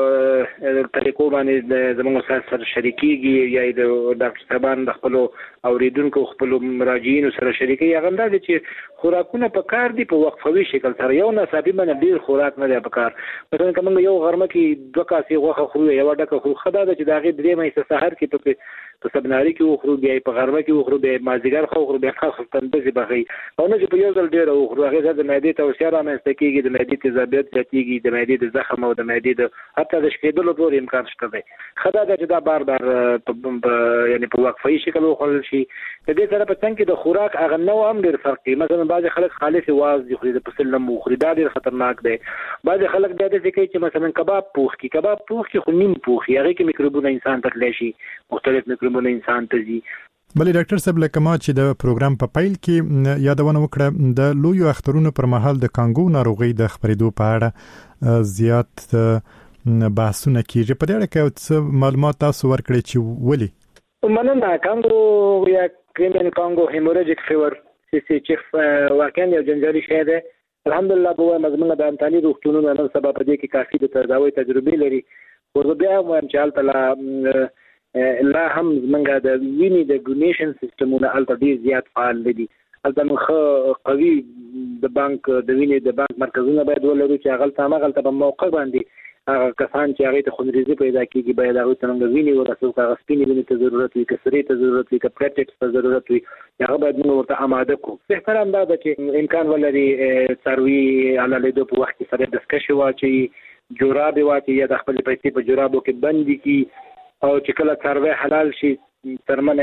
طریقو باندې زموږ سره شریکيږي یا د ډاکټر صاحبان د خپل اوریدونکو خپل مراجعین سره شریکي هغه انداز چې خوراکونه په کار دي په وقفوي شکل سره یو نصابي باندې ډیر خوراک نه دی په کار مثلا کوم یو غرمه کې دوه کاسې غوښه خورو یو ډکه خو خدا د چې داغه درې مې سحر کې په په سبناري کې خورو بیا په غرمه کې خورو بیا مازیګر خو خورو بیا خاص تندې بغي او نه چې په یو ځل ډیر خورو هغه د معدې توسعه رامنځته کیږي د معدې تیزابیت زیاتیږي د معدې د زخم او د معدې د حتی د شکېدلو پورې امکان شته دی خدا د چې دا بار بار یعنی په وقفي شکل وخورل شي د دې سره په څنګه د خوراک هغه نو هم ډیر فرق کوي مثلا بعض خلک خالص واز دي خو د پسلم خوري دا ډیر خطرناک دی بعض خلک دا دي چې مثلا کباب پوخ کی کباب پوخ کی خو نیم پوخ هغه کې میکروبونه انسان ته تللی شي مختلف میکروبونه انسان ته دي بلې ډاکټر صاحب لکه ما چې د پروګرام په پیل کې یادونه وکړه د لویو اخترونو پر مهال د کانګو ناروغي د خبرېدو په اړه زیات بحثونه کیږي په دې اړه کې معلومات تاسو ورکړئ چې ولې مننه کانګو یا کريمين کانګو هیموراجیک فیور سی سی چیف واقعا یو جنجالي شی ده الحمدلله په مزمنه د انتاني روغتونونو نن سبا په دې کې کافي د تداوی تجربه لري ورته بیا هم چې حالت لا هم زمونږ د ویني د ډونیشن سیستمونه الته ډیر زیات فعال دي الته نو قوي د بانک د ویني د بانک مرکزونه باید ولرو چې هغه ته هغه ته په موقع باندې هغه کسان چې هغه ته خونریزي پیدا کیږي باید هغه څنګه ویني ورسو هغه سپینې ویني ته ضرورت وي کسرې ته ضرورت وي کپریټکس ته ضرورت وي هغه باید موږ ورته آماده کو په احترام دا چې امکان ولري څاروي علاوه د په وخت سره د سکشي واچي جوراب واچي یا د خپل پیسې په جورابو کې بندي کی او چې کله څاروي حلال شي ترمنه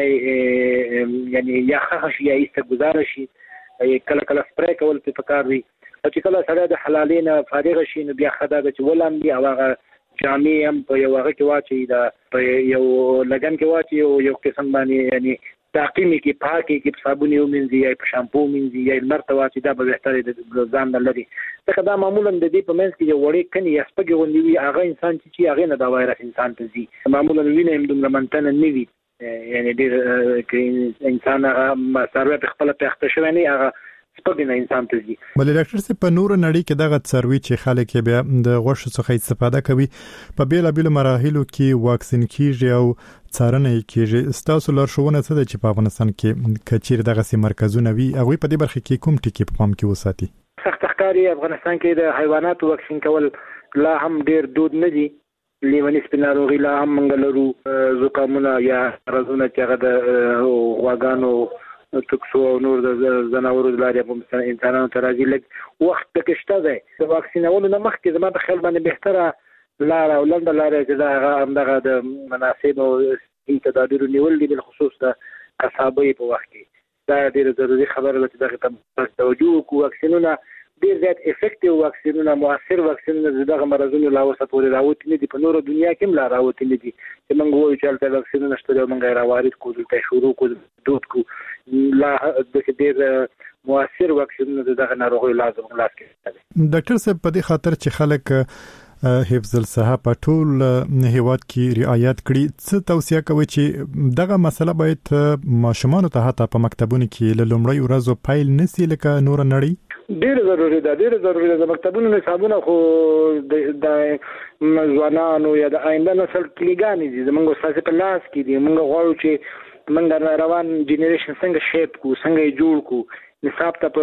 یعنی یا خخ شي یا استګزار شي کله کله سپری کول په پکار وي چې کله سره د حلالین فارغ شي نو بیا خدا د چولم دی او هغه جامع هم په یو هغه کې واچي دا په یو لګن کې واچي او یو قسم باندې یعنی تعقیمی کې پاکي کې صابون یو منځي یا په شامپو منځي یا مرته واچي دا به بهتره د ځان لري ځکه دا معمولا د دې په منځ کې یو وړي کني یا سپګي غونډي وي هغه انسان چې هغه نه دا وایرس انسان ته زی معمولا وینه هم دومره منتنه نه وي یعنی ډېر کې انسان هغه سره په خپل پخته شوی نه هغه سپګنه انسان ته زی بلې ډاکټر صاحب په نور نړۍ کې دغه څاروي چې خلک بیا د غوښه څخه استفاده کوي په بیلابیلو مراحلو کې واکسین کیږي او څارنه کیږي ستاسو لارښوونه څه ده چې په افغانستان کې کچیر دغه سي مرکزونه وي هغه په دې برخه کې کوم ټکی په پام کې وساتي سخت ښکاری افغانستان کې د حیواناتو واکسین کول لا هم ډیر دود نه دي لیونی سپیناروغي لا هم منګلرو زکامونه یا رزونه چې هغه د غواګانو تکسو او نور د زناورو د لارې په انسانانو ته راځي لږ وخت پکې شته دی د واکسینولو نه مخکې زما په خیال باندې بهتره لاره او لنډه لاره چې دا هغه همدغه د مناسب او تدابیر نیول دي بالخصوص د قصابۍ په وخت کې دا ډېره ضروري خبره ده چې دغه ته توجه وکړو واکسینونه ډېر زیات افیکټیو واکسینونه موثر واکسینونه دغه مرزونو لا اوسه پورې راوتي نه دي په نورو دنیا کې هم لا راوتي نه دي چې موږ وایو چې هلته واکسینونه شته او موږ یې راوارد کړو دلته شروع کړو دود کړو لا د ډېر موثر واکسینونه دغه ناروغیو لازم خلاص کړي ډاکټر صاحب په دې خاطر چې خلک حفظ الصحه په ټول هیواد کې رعایت کړي. څه توصیه کوي چې دغه مسله باید ماشومان ته حتی په مکتبونو کې له لومړی ورځو پیل نسی لکه نور نړۍ؟ ډیر ضروري ده ډیر ضروري ده. مکتبونو نصابونه خو د ځوانانو یا د آینده نسل کلیګانې دي زموږ استاد په لاس کې دي. موږ غواړو چې موږ روان جنریشن څنګه شیپ کو څنګه یې جوړ کو نصاب ته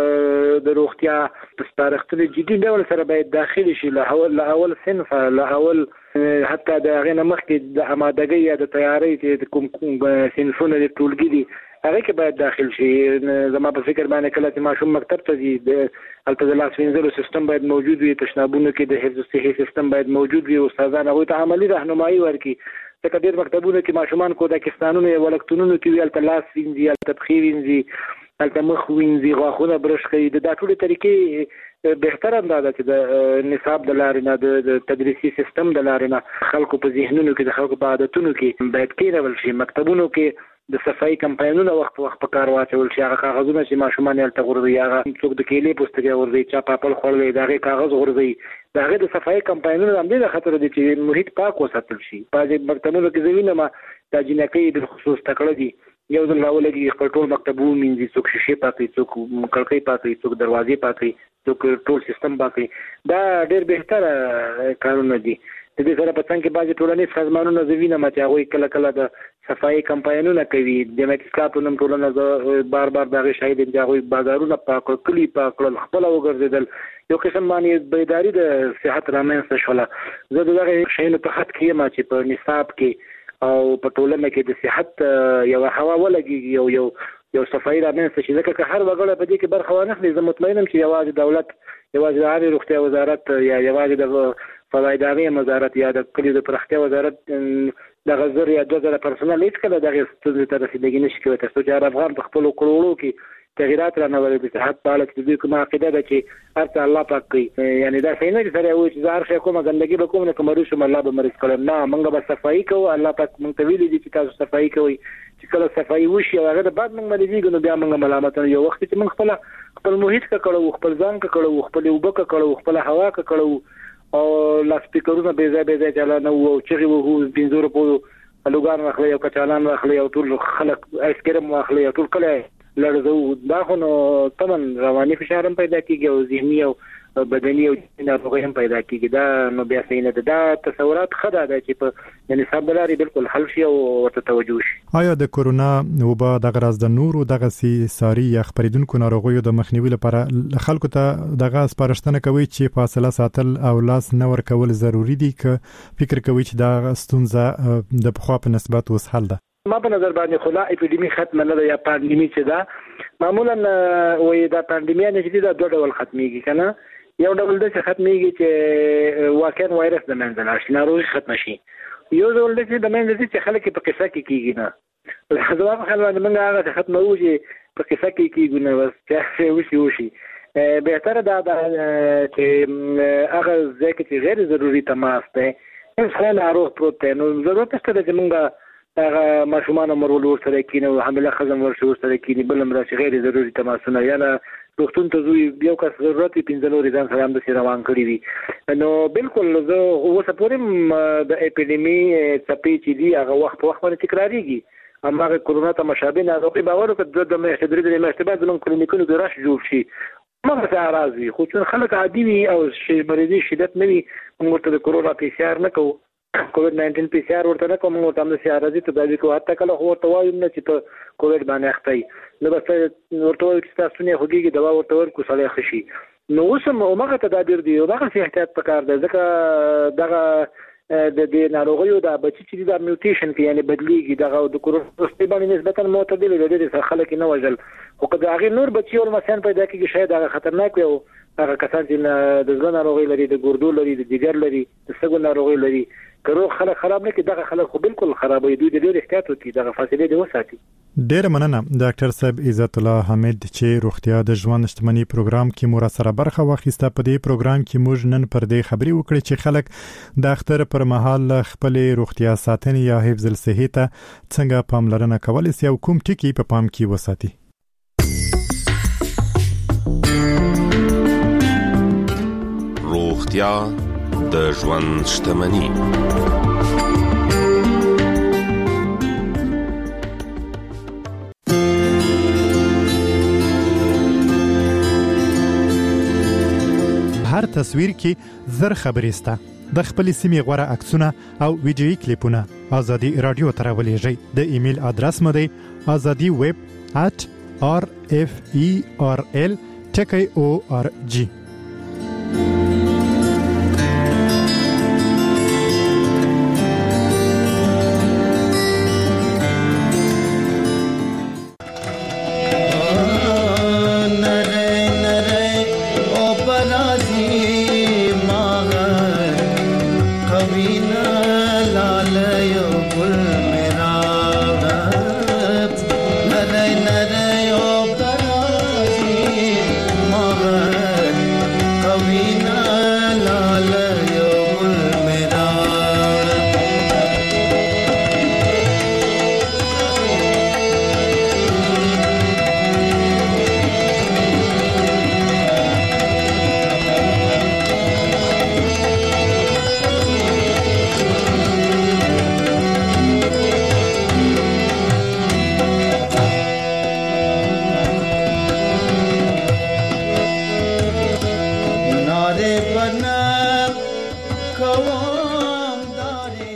په د روغتیا په سپارښتنې جدي ډول سره باید داخلي شي له اول له اول صنف له اول حتی د هغې نه مخکې د امادګۍ یا د تیارۍ چې کوم صنفونه د ټولګي دي هغه کې باید داخل شي. زما په فکر باندې کله چې ماشوم مکتب ته ځي د هلته د لاس وینځلو سیستم باید موجود وي. تشنابونو کې د حفظ الصحي سیستم باید موجود وي. استادان هغوی ته عملي راهنمایي ورکړي. ځکه ډېر مکتبونو کې ماشومان کودکستانونو یا ولکتونونو کې وي هلته لاس وینځي هلته پښې وینځي هلته مخ وینځي غاښونه برش کوي. د دا ټولې طریقې بهتر اندازه چې د نصاب د لارې نه د تدریسي سیستم د لارې نه خلکو په ذهنونو کې د خلکو په عادتونو کې باید کېنول شي. مکتبونو کې د صفایي کمپاینونه وخت په وخت په کار واچول شي. هغه کاغذونه چې ماشومان یې هلته غورځوي هغه څوک د کیلې پوستکی غورځوي چا پاپل خوړلی د هغې کاغذ غورځوي. د هغې د صفایي کمپاینونه د همدې د خطر دي چې محیط پاک وساتل شي. بعضې مکتبونو کې زه وینم دا جینکۍ بالخصوص تکړه دي یو ځل راولګي خپل ټول مکتب ومینځي څوک شیشې پاکوي څوک کړکۍ پاکوي څوک دروازې پاکوي څوک ټول سیستم پاکوي. دا ډېر بهتره کارونه دي. د دې سره په څنګ کې بعضې ټولنیز سازمانونه زه وینم چې هغوی کله کله د صفایي کمپاینونه کوي. جمعیت اسلام په نوم ټولنه زه بار بار د هغې شاهد یم چې هغوی بازارونه پاک کړل کلي پاک کړل خپله وګرځېدل. یو قسم باندې بیداري د صحت رامنځته شوله. زه د دغې شیانو په خط کې یم چې په نصاب کې او په ټولنه کې د صحت یوه هوا ولګېږي یو یو یو صفایي رامنځته شي. ځکه که هر وګړی په دې کې برخه وانخلي زه مطمئن یم چې یوازې دولت یوازې د عامې روغتیا وزارت یا یوازې د فضایدارۍ وزارت یا د کلیو د پراختیا وزارت دغه زر یا دوه زره پرسونل هېڅکله دغې ستونزې ته رسېدګي نه شي کولی تر څو چې هر افغان په خپلو کړوړو کې تغیرات رانولي. د صحت په اړه چې د دوی کومه عقیده ده چې هر څه الله پاک کوي. یعنې دا صحیح نه چې سړی وایي چې زه هر شی کومه ګندګي به کوم نه که مریض شم الله به مریض کړم. نه موږ به صفایي کوو. الله پاک موږ ته ویلي دي چې تاسو صفایي کوئ. چې کله صفایي وشي او هغه د بعد موږ مریضېږو نو بیا موږ ملامت نه. یو وخت چې موږ خپله خپل محیط ککړو خپل ځان ککړو خپلې اوبه ککړو خپله هوا ککړو او لاسپیکرونه بې ځای بې ځای چالانه وو او چغې وهو پنځو روپیو الوګان واخلئ او کچالان واخلئ او ټول خلک آیسکریم واخلئ او ټول کلی لړزوو. دا خو نو تمن رواني فشار هم پیدا کېږي او ذهني او بدني او ناروغۍ هم پیدا کېږي. دا نو بیا صحیح نه ده. دا تصورات ښه ده چې په د نصاب د لارې بالکل حل شي او ورته توجه شي. آیا د کورونا وبا دغه راز د نورو دغسې ساري یا خپرېدونکو ناروغیو د مخنیوي لپاره خلکو ته دغه سپارښتنه کوي چې فاصله ساتل او لاس نه ورکول ضروري دي که فکر کوي چې دا ستونزه د پخوا په نسبت اوس حل ده؟ ما په نظر باندې خو لا اپیډیمي ختمه نه ده یا پاندیمي چې ده معمولا وایي دا پاندیمیا نه چې دا دوه ډول ختمېږي که نه. یو ډول داسې ختمېږي چې واقعا وایرس د منځه لاړ شي ناروغي ختمه شي. یو ډول داسې د منځه ځي چې خلک په قصه کې کېږي نه. زما په خیال باندې موږ هغه ختموو چې په قصه کې کېږو نه بس چې وشي وشي. بهتره دا ده چې هغه ځای کې چې غیر ضروري تماس دی انسان ناروغ پروت دی نو ضرورت نشته ده چې موږ هغه ماشومان هم ورسره کېني او حامله ښځه هم ورسره کېني بل هم راشي غیر ضروري تماسونه یا نه روغتون ته ځو یو کس ضرورت وي پنځه نورې ځان سره همداسې روان کړي وي. نو بالکل زه اوسه پورې هم د اپیډیمي څپې چې دي هغه وخت په وخت باندې تکرارېږي. هماغه کورونا ته مشابه ناروغي باور وکړه دوه دوه میاشتې درې درې میاشتې بعد زموږ کلینیکونو کې رش جوړ شي هماغسې اعراض وي. خو چون خلک عادي وي او مریضي شدت نه وي موږ ورته د کورونا پی سي آر نه کوو کووډ ناینټین پی سي آر ورته نه کوم موږ ورته همداسې عارضي تداوي کوو. حتی کله خو ورته وایو نه چې په کووډ باندې اخته یي نو بس ورته وایو چې ستا ستونی خوږېږي دوا ورته ورکړو سړی ښه شي. نو اوس هم هماغه تدابیر دي هماغسې احتیاط پکار دی ځکه دغه د دې ناروغیو دا بچي چې دي دا میوټیشن کوي یعنې بدلېږي دغه د کورونا وروستۍ باندې نسبتا معتدل د ډېرې سره خلک یې نه وژل. خو که د هغې نور بچي او لمسیان پیدا کېږي شاید هغه خطرناک وي او هغه کسان چې د زړه ناروغۍ لري د ګردو لري د جګر لري د سږو ناروغۍ لري که روغ خلک خراب نه کړي دغه خلک خو بالکل خرابوي. دوی د ډېر احتیاط وکړي دغه فاصلې دې وساتي. ډېره مننه ډاکټر صاحب عزت الله حمید چې روغتیا د ژوند شتمنۍ پروګرام کې مو سره برخه واخیسته. په دې پروګرام کې موږ نن پر دې خبرې وکړې چې خلک د اختر پر مهال خپل روغتیا ساتنې یا حفظ الصحې ته څنګه پاملرنه کولی شي او کوم ټکي په پام کې وساتي. روغتیا د ژوند شتمني. هر تصویر کې زر خبرې سته. د خپل سیمې غوړه عکسونه او ویډیويي کلیپونه ازادي رادیو ته راولېږئ. د ایمیل ادرس مو دی azadi web at r f e r l ټکی او ار جی. Kavina lalayo gul